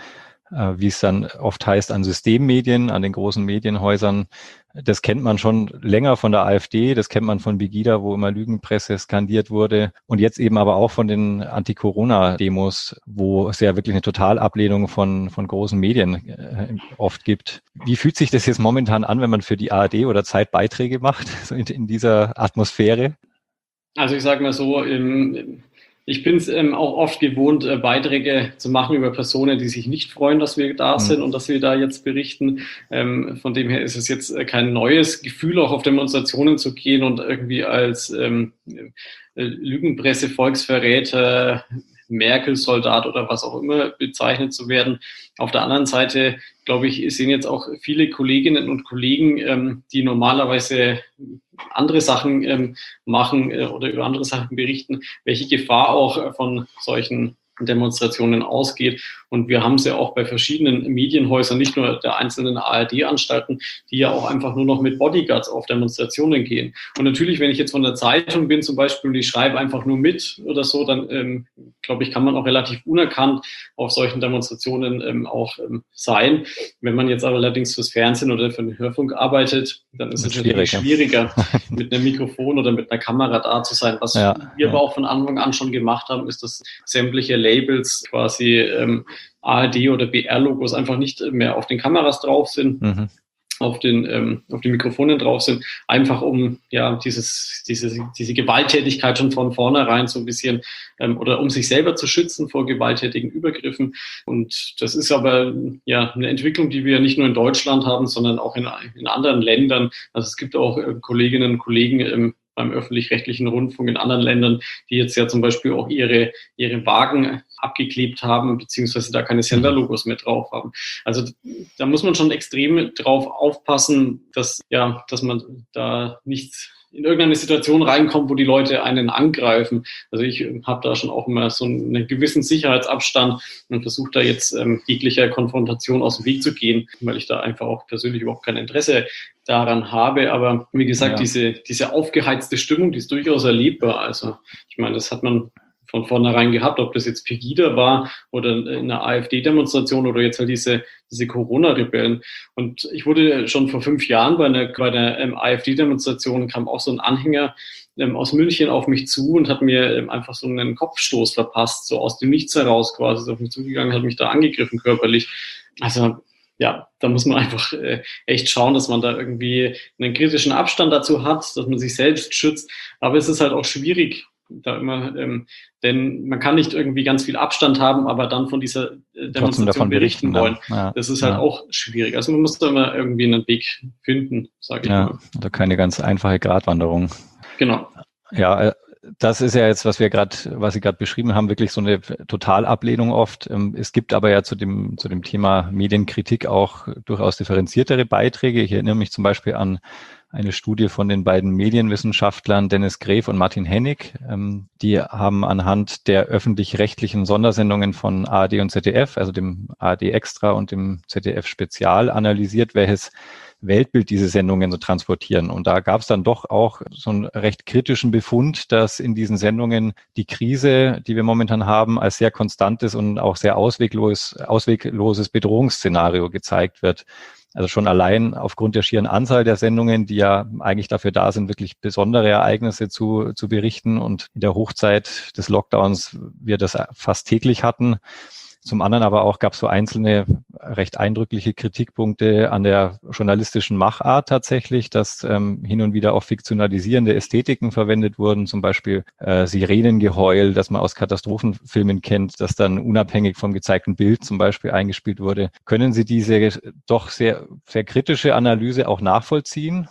äh, wie es dann oft heißt, an Systemmedien, an den großen Medienhäusern. Das kennt man schon länger von der AfD, das kennt man von Pegida, wo immer Lügenpresse skandiert wurde und jetzt eben aber auch von den Anti-Corona-Demos, wo es ja wirklich eine Totalablehnung von, von großen Medien äh, oft gibt. Wie fühlt sich das jetzt momentan an, wenn man für die A R D oder Zeit Beiträge macht, so in, in dieser Atmosphäre? Also ich sage mal so, im Ich bin es ähm, auch oft gewohnt, äh, Beiträge zu machen über Personen, die sich nicht freuen, dass wir da sind mhm. und dass wir da jetzt berichten. Ähm, von dem her ist es jetzt kein neues Gefühl, auch auf Demonstrationen zu gehen und irgendwie als ähm, äh, Lügenpresse, Volksverräter, Merkel-Soldat oder was auch immer bezeichnet zu werden. Auf der anderen Seite, glaube ich, sehen jetzt auch viele Kolleginnen und Kollegen, ähm, die normalerweise andere Sachen ähm, machen äh, oder über andere Sachen berichten, welche Gefahr auch äh, von solchen Demonstrationen ausgeht. Und wir haben es ja auch bei verschiedenen Medienhäusern, nicht nur der einzelnen A R D-Anstalten, die ja auch einfach nur noch mit Bodyguards auf Demonstrationen gehen. Und natürlich, wenn ich jetzt von der Zeitung bin zum Beispiel und ich schreibe einfach nur mit oder so, dann ähm, glaube ich, kann man auch relativ unerkannt auf solchen Demonstrationen ähm, auch ähm, sein. Wenn man jetzt aber allerdings fürs Fernsehen oder für den Hörfunk arbeitet, dann ist es natürlich schwieriger, mit einem Mikrofon oder mit einer Kamera da zu sein. Was ja, wir ja. aber auch von Anfang an schon gemacht haben, ist, dass sämtliche Labels quasi ähm, A R D oder B R-Logos einfach nicht mehr auf den Kameras drauf sind, mhm. auf den ähm, auf den Mikrofonen drauf sind, einfach um ja dieses diese diese Gewalttätigkeit schon von vornherein so ein bisschen ähm, oder um sich selber zu schützen vor gewalttätigen Übergriffen. Und das ist aber ja eine Entwicklung, die wir nicht nur in Deutschland haben, sondern auch in, in anderen Ländern. Also es gibt auch äh, Kolleginnen und Kollegen im beim öffentlich-rechtlichen Rundfunk in anderen Ländern, die jetzt ja zum Beispiel auch ihre, ihre Wagen abgeklebt haben, beziehungsweise da keine Senderlogos mehr drauf haben. Also da muss man schon extrem drauf aufpassen, dass, ja, dass man da nicht in irgendeine Situation reinkommt, wo die Leute einen angreifen. Also ich habe da schon auch immer so einen gewissen Sicherheitsabstand und versuche da jetzt ähm, jeglicher Konfrontation aus dem Weg zu gehen, weil ich da einfach auch persönlich überhaupt kein Interesse daran habe. Aber wie gesagt, ja. diese, diese aufgeheizte Stimmung, die ist durchaus erlebbar. Also ich meine, das hat man von vornherein gehabt, ob das jetzt Pegida war oder eine AfD-Demonstration oder jetzt halt diese, diese Corona-Rebellen. Und ich wurde schon vor fünf Jahren bei einer, bei einer ähm, AfD-Demonstration, kam auch so ein Anhänger ähm, aus München auf mich zu und hat mir ähm, einfach so einen Kopfstoß verpasst, so aus dem Nichts heraus quasi, ist auf mich zugegangen, hat mich da angegriffen körperlich. Also ja, da muss man einfach äh, echt schauen, dass man da irgendwie einen kritischen Abstand dazu hat, dass man sich selbst schützt. Aber es ist halt auch schwierig, da immer, ähm, denn man kann nicht irgendwie ganz viel Abstand haben, aber dann von dieser äh, Demonstration berichten, berichten wollen. Ja. Das ist halt ja. auch schwierig. Also man muss da immer irgendwie einen Weg finden, sage ich ja, mal. Also keine ganz einfache Gratwanderung. Genau. Ja, das ist ja jetzt, was wir gerade, was Sie gerade beschrieben haben, wirklich so eine Totalablehnung oft. Es gibt aber ja zu dem, zu dem Thema Medienkritik auch durchaus differenziertere Beiträge. Ich erinnere mich zum Beispiel an eine Studie von den beiden Medienwissenschaftlern Dennis Gref und Martin Hennig. Die haben anhand der öffentlich-rechtlichen Sondersendungen von A R D und Z D F, also dem A R D Extra und dem Z D F Spezial, analysiert, welches Weltbild diese Sendungen so transportieren. Und da gab es dann doch auch so einen recht kritischen Befund, dass in diesen Sendungen die Krise, die wir momentan haben, als sehr konstantes und auch sehr ausweglos, auswegloses Bedrohungsszenario gezeigt wird. Also schon allein aufgrund der schieren Anzahl der Sendungen, die ja eigentlich dafür da sind, wirklich besondere Ereignisse zu, zu berichten. Und in der Hochzeit des Lockdowns wir das fast täglich hatten. Zum anderen aber auch gab es so einzelne recht eindrückliche Kritikpunkte an der journalistischen Machart tatsächlich, dass ähm, hin und wieder auch fiktionalisierende Ästhetiken verwendet wurden, zum Beispiel äh, Sirenengeheul, das man aus Katastrophenfilmen kennt, das dann unabhängig vom gezeigten Bild zum Beispiel eingespielt wurde. Können Sie diese doch sehr, sehr kritische Analyse auch nachvollziehen?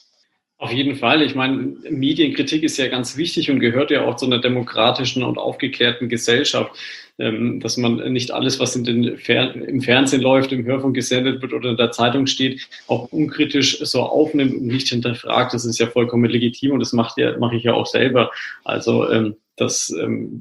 Auf jeden Fall. Ich meine, Medienkritik ist ja ganz wichtig und gehört ja auch zu einer demokratischen und aufgeklärten Gesellschaft, dass man nicht alles, was in den Fer- im Fernsehen läuft, im Hörfunk gesendet wird oder in der Zeitung steht, auch unkritisch so aufnimmt und nicht hinterfragt. Das ist ja vollkommen legitim und das macht ja, mache ich ja auch selber. Also das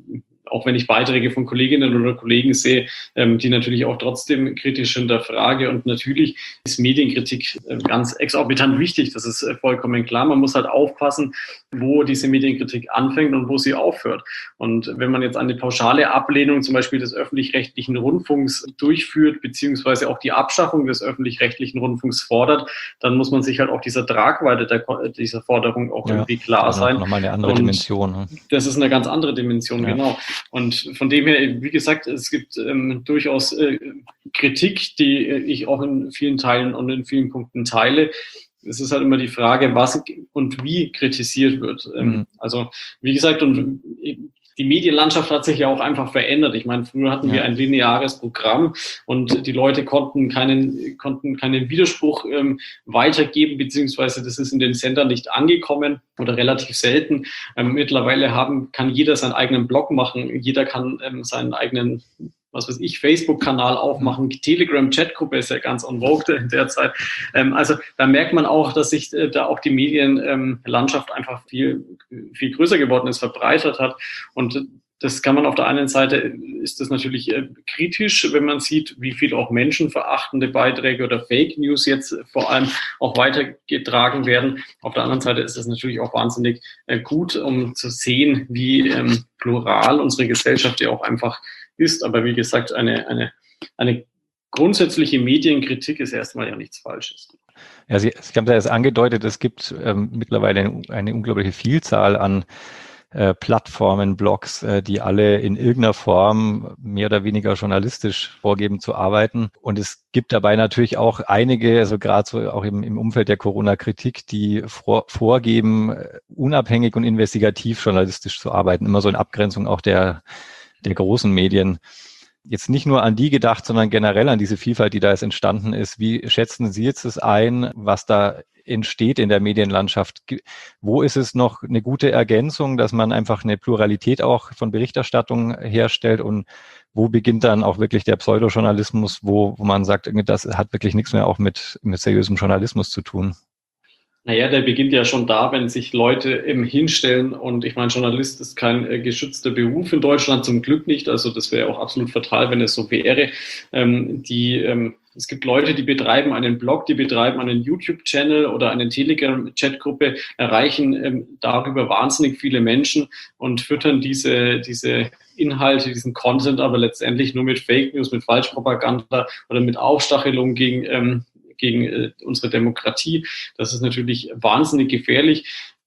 auch wenn ich Beiträge von Kolleginnen oder Kollegen sehe, ähm, die natürlich auch trotzdem kritisch hinterfrage. Und natürlich ist Medienkritik äh, ganz exorbitant wichtig. Das ist äh, vollkommen klar. Man muss halt aufpassen, wo diese Medienkritik anfängt und wo sie aufhört. Und wenn man jetzt eine pauschale Ablehnung zum Beispiel des öffentlich-rechtlichen Rundfunks durchführt, beziehungsweise auch die Abschaffung des öffentlich-rechtlichen Rundfunks fordert, dann muss man sich halt auch dieser Tragweite der, dieser Forderung auch ja, irgendwie klar sein. Nochmal eine andere und Dimension. Ne? Das ist eine ganz andere Dimension, ja. Genau. Und von dem her, wie gesagt, es gibt ähm, durchaus äh, Kritik, die ich auch in vielen Teilen und in vielen Punkten teile. Es ist halt immer die Frage, was und wie kritisiert wird. Mhm. Also, wie gesagt, und die Medienlandschaft hat sich ja auch einfach verändert. Ich meine, früher hatten ja. wir ein lineares Programm und die Leute konnten keinen, konnten keinen Widerspruch ähm, weitergeben, beziehungsweise das ist in den Sendern nicht angekommen oder relativ selten. Ähm, mittlerweile haben, kann jeder seinen eigenen Blog machen, jeder kann ähm, seinen eigenen, was weiß ich, Facebook-Kanal aufmachen, mhm. Telegram-Chatgruppe ist ja ganz en vogue in der Zeit. Ähm, also da merkt man auch, dass sich äh, da auch die Medienlandschaft ähm, einfach viel, viel größer geworden ist, verbreitert hat. Und das kann man auf der einen Seite, ist das natürlich äh, kritisch, wenn man sieht, wie viel auch menschenverachtende Beiträge oder Fake News jetzt vor allem auch weitergetragen werden. Auf der anderen Seite ist das natürlich auch wahnsinnig äh, gut, um zu sehen, wie ähm, plural unsere Gesellschaft ja auch einfach ist. Aber wie gesagt, eine, eine, eine grundsätzliche Medienkritik ist erstmal ja nichts Falsches. Ja, Sie, Sie haben da jetzt angedeutet, es gibt ähm, mittlerweile eine, eine unglaubliche Vielzahl an äh, Plattformen, Blogs, äh, die alle in irgendeiner Form mehr oder weniger journalistisch vorgeben zu arbeiten. Und es gibt dabei natürlich auch einige, also gerade so auch im, im Umfeld der Corona-Kritik, die vor, vorgeben, unabhängig und investigativ journalistisch zu arbeiten, immer so in Abgrenzung auch der der großen Medien. Jetzt nicht nur an die gedacht, sondern generell an diese Vielfalt, die da jetzt entstanden ist. Wie schätzen Sie jetzt das ein, was da entsteht in der Medienlandschaft? Wo ist es noch eine gute Ergänzung, dass man einfach eine Pluralität auch von Berichterstattung herstellt, und wo beginnt dann auch wirklich der Pseudojournalismus, wo, wo man sagt, das hat wirklich nichts mehr auch mit, mit seriösem Journalismus zu tun? Naja, der beginnt ja schon da, wenn sich Leute eben hinstellen, und ich meine, Journalist ist kein äh, geschützter Beruf in Deutschland, zum Glück nicht, also das wäre auch absolut fatal, wenn es so wäre. Ähm, die, ähm, es gibt Leute, die betreiben einen Blog, die betreiben einen YouTube-Channel oder eine Telegram-Chatgruppe, erreichen ähm, darüber wahnsinnig viele Menschen und füttern diese, diese Inhalte, diesen Content aber letztendlich nur mit Fake News, mit Falschpropaganda oder mit Aufstachelung gegen ähm, gegen äh, unsere Demokratie. Das ist natürlich wahnsinnig gefährlich.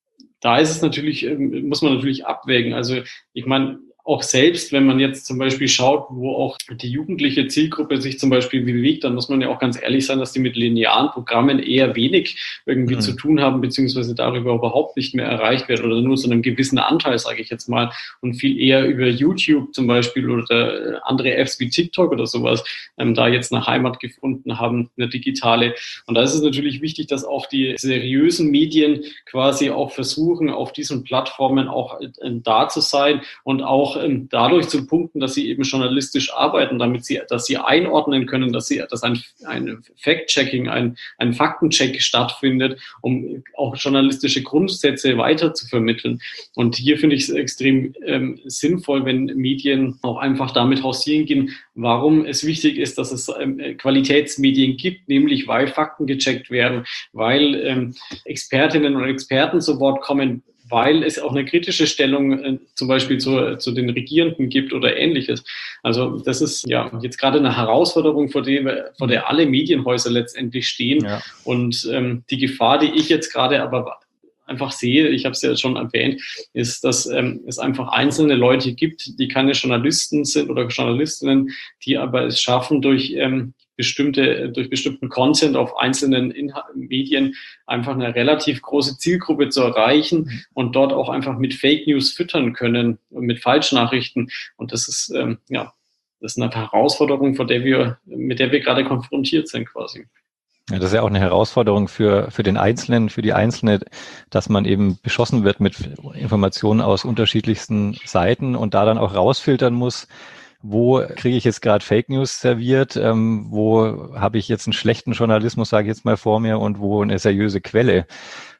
Da ist es natürlich, ähm, muss man natürlich abwägen. Also ich meine, auch selbst, wenn man jetzt zum Beispiel schaut, wo auch die jugendliche Zielgruppe sich zum Beispiel bewegt, dann muss man ja auch ganz ehrlich sein, dass die mit linearen Programmen eher wenig irgendwie mhm. zu tun haben, beziehungsweise darüber überhaupt nicht mehr erreicht werden oder nur zu einem gewissen Anteil, sage ich jetzt mal, und viel eher über YouTube zum Beispiel oder andere Apps wie TikTok oder sowas ähm, da jetzt eine Heimat gefunden haben, eine digitale. Und da ist es natürlich wichtig, dass auch die seriösen Medien quasi auch versuchen, auf diesen Plattformen auch äh, da zu sein und auch dadurch zu punkten, dass sie eben journalistisch arbeiten, damit sie, dass sie einordnen können, dass sie, dass ein, ein Fact-Checking, ein, ein Faktencheck stattfindet, um auch journalistische Grundsätze weiter zu vermitteln. Und hier finde ich es extrem ähm, sinnvoll, wenn Medien auch einfach damit hausieren gehen, warum es wichtig ist, dass es ähm, Qualitätsmedien gibt, nämlich weil Fakten gecheckt werden, weil ähm, Expertinnen und Experten zu Wort kommen, weil es auch eine kritische Stellung äh, zum Beispiel zu, zu den Regierenden gibt oder Ähnliches. Also das ist ja jetzt gerade eine Herausforderung, vor der, vor der alle Medienhäuser letztendlich stehen. Ja. Und ähm, die Gefahr, die ich jetzt gerade aber einfach sehe, ich habe es ja schon erwähnt, ist, dass ähm, es einfach einzelne Leute gibt, die keine Journalisten sind oder Journalistinnen, die aber es schaffen, durch ähm, bestimmte, durch bestimmten Content auf einzelnen Inha- Medien einfach eine relativ große Zielgruppe zu erreichen und dort auch einfach mit Fake News füttern können, mit Falschnachrichten. Und das ist, ähm, ja, das ist eine Herausforderung, vor der wir, mit der wir gerade konfrontiert sind quasi. Ja, das ist ja auch eine Herausforderung für, für den Einzelnen, für die Einzelne, dass man eben beschossen wird mit Informationen aus unterschiedlichsten Seiten und da dann auch rausfiltern muss, wo kriege ich jetzt gerade Fake News serviert, ähm, wo habe ich jetzt einen schlechten Journalismus, sage ich jetzt mal, vor mir, und wo eine seriöse Quelle.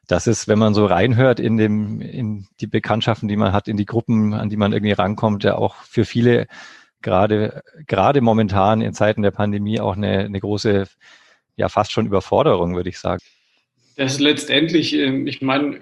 Das ist, wenn man so reinhört in dem, in die Bekanntschaften, die man hat, in die Gruppen, an die man irgendwie rankommt, ja auch für viele gerade, gerade momentan in Zeiten der Pandemie auch eine, eine große, ja fast schon Überforderung, würde ich sagen. Das ist letztendlich, ich meine,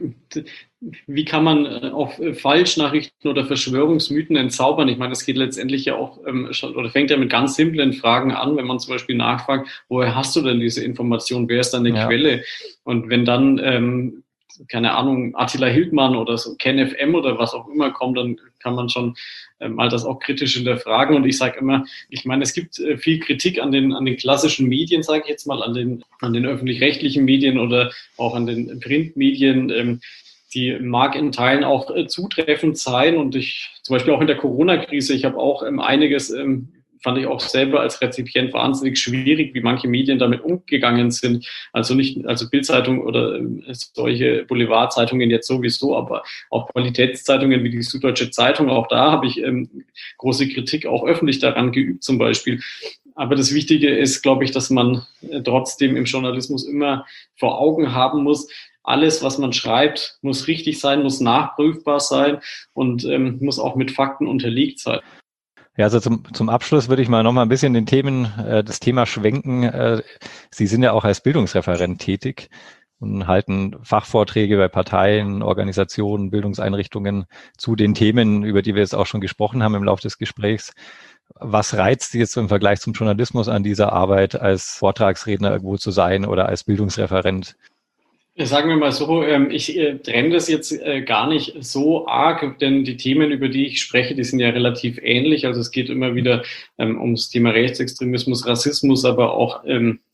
wie kann man auf Falschnachrichten oder Verschwörungsmythen entzaubern? Ich meine, es geht letztendlich ja auch schon, oder fängt ja mit ganz simplen Fragen an, wenn man zum Beispiel nachfragt, woher hast du denn diese Information? Wer ist deine ja. Quelle? Und wenn dann, ähm, keine Ahnung, Attila Hildmann oder so, KenFM oder was auch immer kommt, dann kann man schon äh, mal das auch kritisch hinterfragen. Und ich sage immer, ich meine, es gibt äh, viel Kritik an den, an den klassischen Medien, sage ich jetzt mal, an den, an den öffentlich-rechtlichen Medien oder auch an den Printmedien. Ähm, die mag in Teilen auch äh, zutreffend sein. Und ich, zum Beispiel auch in der Corona-Krise, ich habe auch ähm, einiges ähm, fand ich auch selber als Rezipient wahnsinnig schwierig, wie manche Medien damit umgegangen sind. Also nicht, also Bild-Zeitung oder ähm, solche Boulevardzeitungen jetzt sowieso, aber auch Qualitätszeitungen wie die Süddeutsche Zeitung, auch da habe ich ähm, große Kritik auch öffentlich daran geübt zum Beispiel. Aber das Wichtige ist, glaube ich, dass man äh, trotzdem im Journalismus immer vor Augen haben muss, alles, was man schreibt, muss richtig sein, muss nachprüfbar sein und ähm, muss auch mit Fakten unterlegt sein. Ja, also zum, zum Abschluss würde ich mal noch mal ein bisschen den Themen, äh, das Thema schwenken. Äh, Sie sind ja auch als Bildungsreferent tätig und halten Fachvorträge bei Parteien, Organisationen, Bildungseinrichtungen zu den Themen, über die wir jetzt auch schon gesprochen haben im Laufe des Gesprächs. Was reizt Sie jetzt im Vergleich zum Journalismus an dieser Arbeit, als Vortragsredner irgendwo zu sein oder als Bildungsreferent? Sagen wir mal so, ich trenne das jetzt gar nicht so arg, denn die Themen, über die ich spreche, die sind ja relativ ähnlich. Also es geht immer wieder ums Thema Rechtsextremismus, Rassismus, aber auch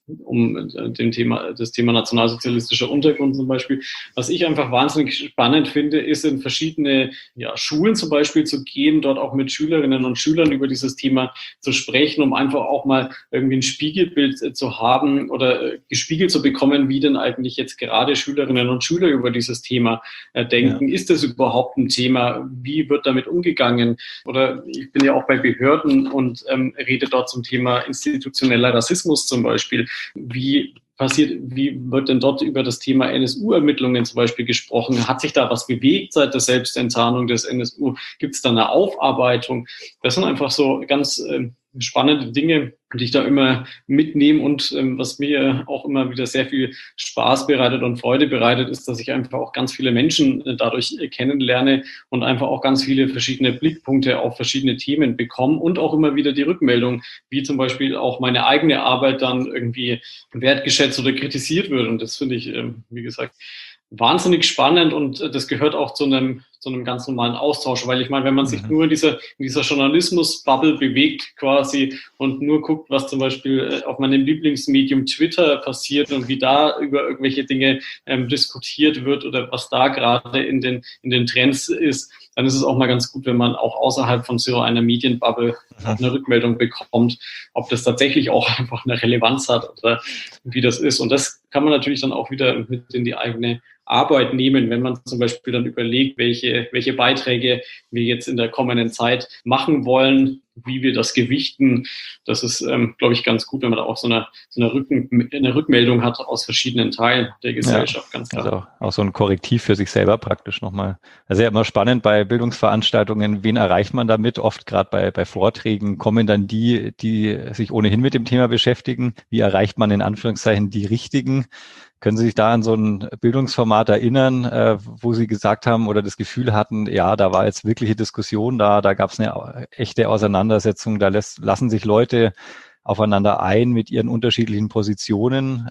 um dem Thema, das Thema nationalsozialistischer Untergrund zum Beispiel. Was ich einfach wahnsinnig spannend finde, ist in verschiedene ja, Schulen zum Beispiel zu gehen, dort auch mit Schülerinnen und Schülern über dieses Thema zu sprechen, um einfach auch mal irgendwie ein Spiegelbild zu haben oder gespiegelt zu bekommen, wie denn eigentlich jetzt gerade Schülerinnen und Schüler über dieses Thema äh, denken. Ja. Ist das überhaupt ein Thema? Wie wird damit umgegangen? Oder ich bin ja auch bei Behörden und ähm, rede dort zum Thema institutioneller Rassismus zum Beispiel. Wie passiert, wie wird denn dort über das Thema N S U-Ermittlungen zum Beispiel gesprochen? Hat sich da was bewegt seit der Selbstenttarnung des N S U? Gibt es da eine Aufarbeitung? Das sind einfach so ganz äh, spannende Dinge, die ich da immer mitnehme und ähm, was mir auch immer wieder sehr viel Spaß bereitet und Freude bereitet, ist, dass ich einfach auch ganz viele Menschen äh, dadurch äh, kennenlerne und einfach auch ganz viele verschiedene Blickpunkte auf verschiedene Themen bekomme und auch immer wieder die Rückmeldung, wie zum Beispiel auch meine eigene Arbeit dann irgendwie wertgeschätzt oder kritisiert wird. Und das finde ich, ähm, wie gesagt, wahnsinnig spannend und äh, das gehört auch zu einem zu einem ganz normalen Austausch, weil ich meine, wenn man sich mhm. nur in dieser, in dieser Journalismus-Bubble bewegt quasi und nur guckt, was zum Beispiel auf meinem Lieblingsmedium Twitter passiert und wie da über irgendwelche Dinge ähm, diskutiert wird oder was da gerade in den, in den Trends ist, dann ist es auch mal ganz gut, wenn man auch außerhalb von so einer Medienbubble mhm. eine Rückmeldung bekommt, ob das tatsächlich auch einfach eine Relevanz hat oder wie das ist. Und das kann man natürlich dann auch wieder mit in die eigene Arbeit nehmen, wenn man zum Beispiel dann überlegt, welche, welche Beiträge wir jetzt in der kommenden Zeit machen wollen, wie wir das gewichten. Das ist, ähm, glaube ich, ganz gut, wenn man da auch so eine, so eine, Rücken, eine Rückmeldung hat aus verschiedenen Teilen der Gesellschaft, ja, ganz klar. Also auch so ein Korrektiv für sich selber praktisch nochmal. Also ja immer spannend bei Bildungsveranstaltungen, wen erreicht man damit? Oft gerade bei, bei Vorträgen kommen dann die, die sich ohnehin mit dem Thema beschäftigen. Wie erreicht man in Anführungszeichen die Richtigen? Können Sie sich da an so ein Bildungsformat erinnern, äh, wo Sie gesagt haben oder das Gefühl hatten, ja, da war jetzt wirkliche Diskussion da, da gab es eine echte Auseinandersetzung, da lässt, lassen sich Leute aufeinander ein mit ihren unterschiedlichen Positionen?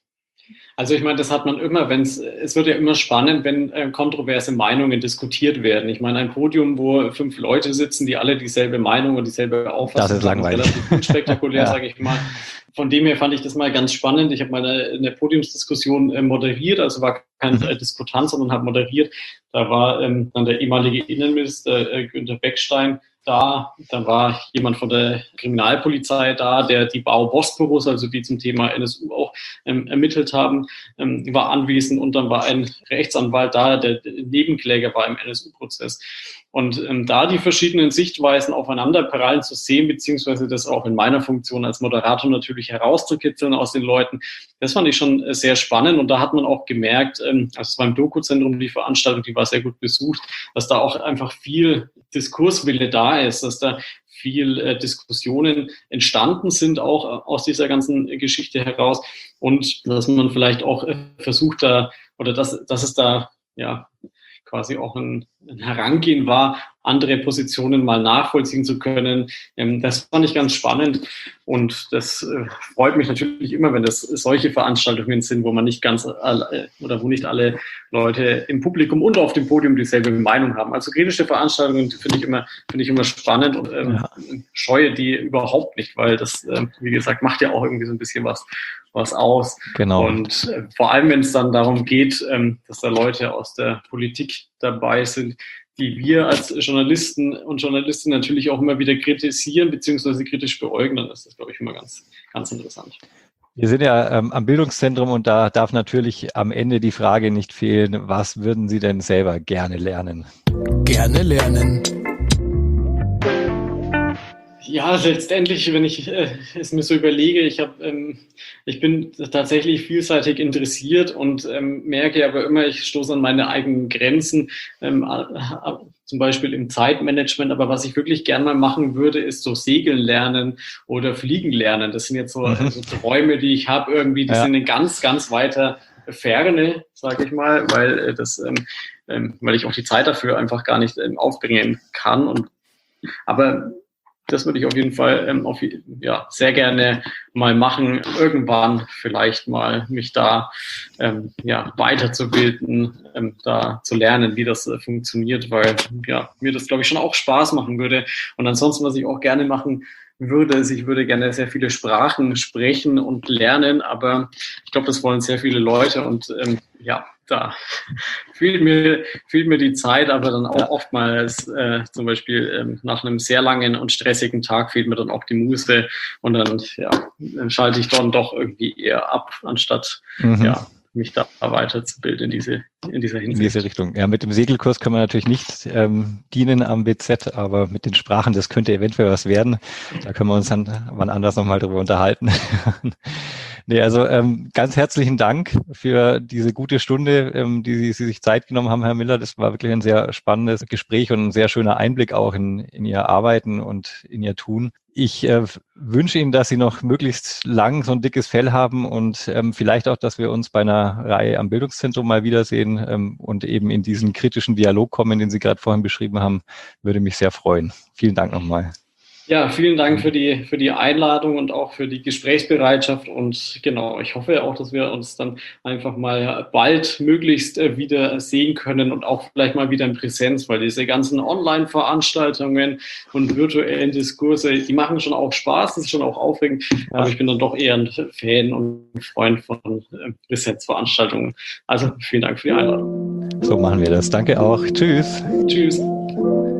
Also ich meine, das hat man immer, wenn es, es wird ja immer spannend, wenn äh, kontroverse Meinungen diskutiert werden. Ich meine, ein Podium, wo fünf Leute sitzen, die alle dieselbe Meinung und dieselbe Auffassung haben, das ist langweilig. Relativ unspektakulär, ja. Sage ich mal. Von dem her fand ich das mal ganz spannend. Ich habe mal eine, eine Podiumsdiskussion äh, moderiert, also war kein äh, Diskutant, sondern habe moderiert. Da war ähm, dann der ehemalige Innenminister äh, Günther Beckstein da. Dann war jemand von der Kriminalpolizei da, der die Bau-Bosporus, also die zum Thema N S U auch ähm, ermittelt haben, ähm, war anwesend. Und dann war ein Rechtsanwalt da, der Nebenkläger war im N S U-Prozess. Und ähm, da die verschiedenen Sichtweisen aufeinander prallen zu sehen, beziehungsweise das auch in meiner Funktion als Moderator natürlich herauszukitzeln aus den Leuten, das fand ich schon sehr spannend. Und da hat man auch gemerkt, ähm, also es war im Doku-Zentrum die Veranstaltung, die war sehr gut besucht, dass da auch einfach viel Diskurswille da ist, dass da viel äh, Diskussionen entstanden sind, auch äh, aus dieser ganzen Geschichte heraus. Und dass man vielleicht auch äh, versucht da, oder dass, dass es da, ja, quasi auch ein, ein Herangehen war, andere Positionen mal nachvollziehen zu können. Ähm, das fand ich ganz spannend und das äh, freut mich natürlich immer, wenn das solche Veranstaltungen sind, wo man nicht ganz alle, oder wo nicht alle Leute im Publikum und auf dem Podium dieselbe Meinung haben. Also kritische Veranstaltungen finde ich immer finde ich immer spannend und ähm, ja. scheue die überhaupt nicht, weil das, äh, wie gesagt, macht ja auch irgendwie so ein bisschen was was aus. Genau. Und äh, vor allem, wenn es dann darum geht, ähm, dass da Leute aus der Politik dabei sind, die wir als Journalisten und Journalistinnen natürlich auch immer wieder kritisieren beziehungsweise kritisch beäugen, das ist, glaube ich, immer ganz, ganz interessant. Wir sind ja ähm, am Bildungszentrum und da darf natürlich am Ende die Frage nicht fehlen, was würden Sie denn selber gerne lernen? Gerne lernen. Ja, letztendlich, wenn ich äh, es mir so überlege, ich habe, ähm, ich bin tatsächlich vielseitig interessiert und ähm, merke aber immer, ich stoße an meine eigenen Grenzen, ähm, äh, zum Beispiel im Zeitmanagement. Aber was ich wirklich gern mal machen würde, ist so segeln lernen oder fliegen lernen. Das sind jetzt so, mhm. so Träume, die ich habe irgendwie, die ja. sind in ganz, ganz weiter Ferne, sage ich mal, weil äh, das, ähm, ähm, weil ich auch die Zeit dafür einfach gar nicht ähm, aufbringen kann. Und aber das würde ich auf jeden Fall ähm, auf, ja, sehr gerne mal machen, irgendwann vielleicht mal mich da ähm, ja, weiterzubilden, ähm, da zu lernen, wie das äh, funktioniert, weil ja, mir das, glaube ich, schon auch Spaß machen würde. Und ansonsten, was ich auch gerne machen würde, ist, ich würde gerne sehr viele Sprachen sprechen und lernen, aber ich glaube, das wollen sehr viele Leute und ähm, ja, da fehlt mir, fehlt mir die Zeit, aber dann auch ja. oftmals äh, zum Beispiel ähm, nach einem sehr langen und stressigen Tag fehlt mir dann auch die Muße und dann, ja, dann schalte ich dann doch irgendwie eher ab, anstatt mhm. ja, mich da weiterzubilden in diese in dieser Hinsicht. In diese Richtung. Ja, mit dem Segelkurs können wir natürlich nicht ähm, dienen am B Z, aber mit den Sprachen, das könnte eventuell was werden. Da können wir uns dann wann anders nochmal drüber unterhalten. Nee, also ähm, ganz herzlichen Dank für diese gute Stunde, ähm, die Sie, Sie sich Zeit genommen haben, Herr Miller. Das war wirklich ein sehr spannendes Gespräch und ein sehr schöner Einblick auch in, in Ihr Arbeiten und in Ihr Tun. Ich äh, wünsche Ihnen, dass Sie noch möglichst lang so ein dickes Fell haben und ähm, vielleicht auch, dass wir uns bei einer Reihe am Bildungszentrum mal wiedersehen ähm, und eben in diesen kritischen Dialog kommen, den Sie gerade vorhin beschrieben haben, würde mich sehr freuen. Vielen Dank nochmal. Ja, vielen Dank für die, für die Einladung und auch für die Gesprächsbereitschaft. Und genau, ich hoffe auch, dass wir uns dann einfach mal bald möglichst wieder sehen können und auch vielleicht mal wieder in Präsenz, weil diese ganzen Online-Veranstaltungen und virtuellen Diskurse, die machen schon auch Spaß, das ist schon auch aufregend. Ja. Aber ich bin dann doch eher ein Fan und Freund von Präsenzveranstaltungen. Also vielen Dank für die Einladung. So machen wir das. Danke auch. Tschüss. Tschüss.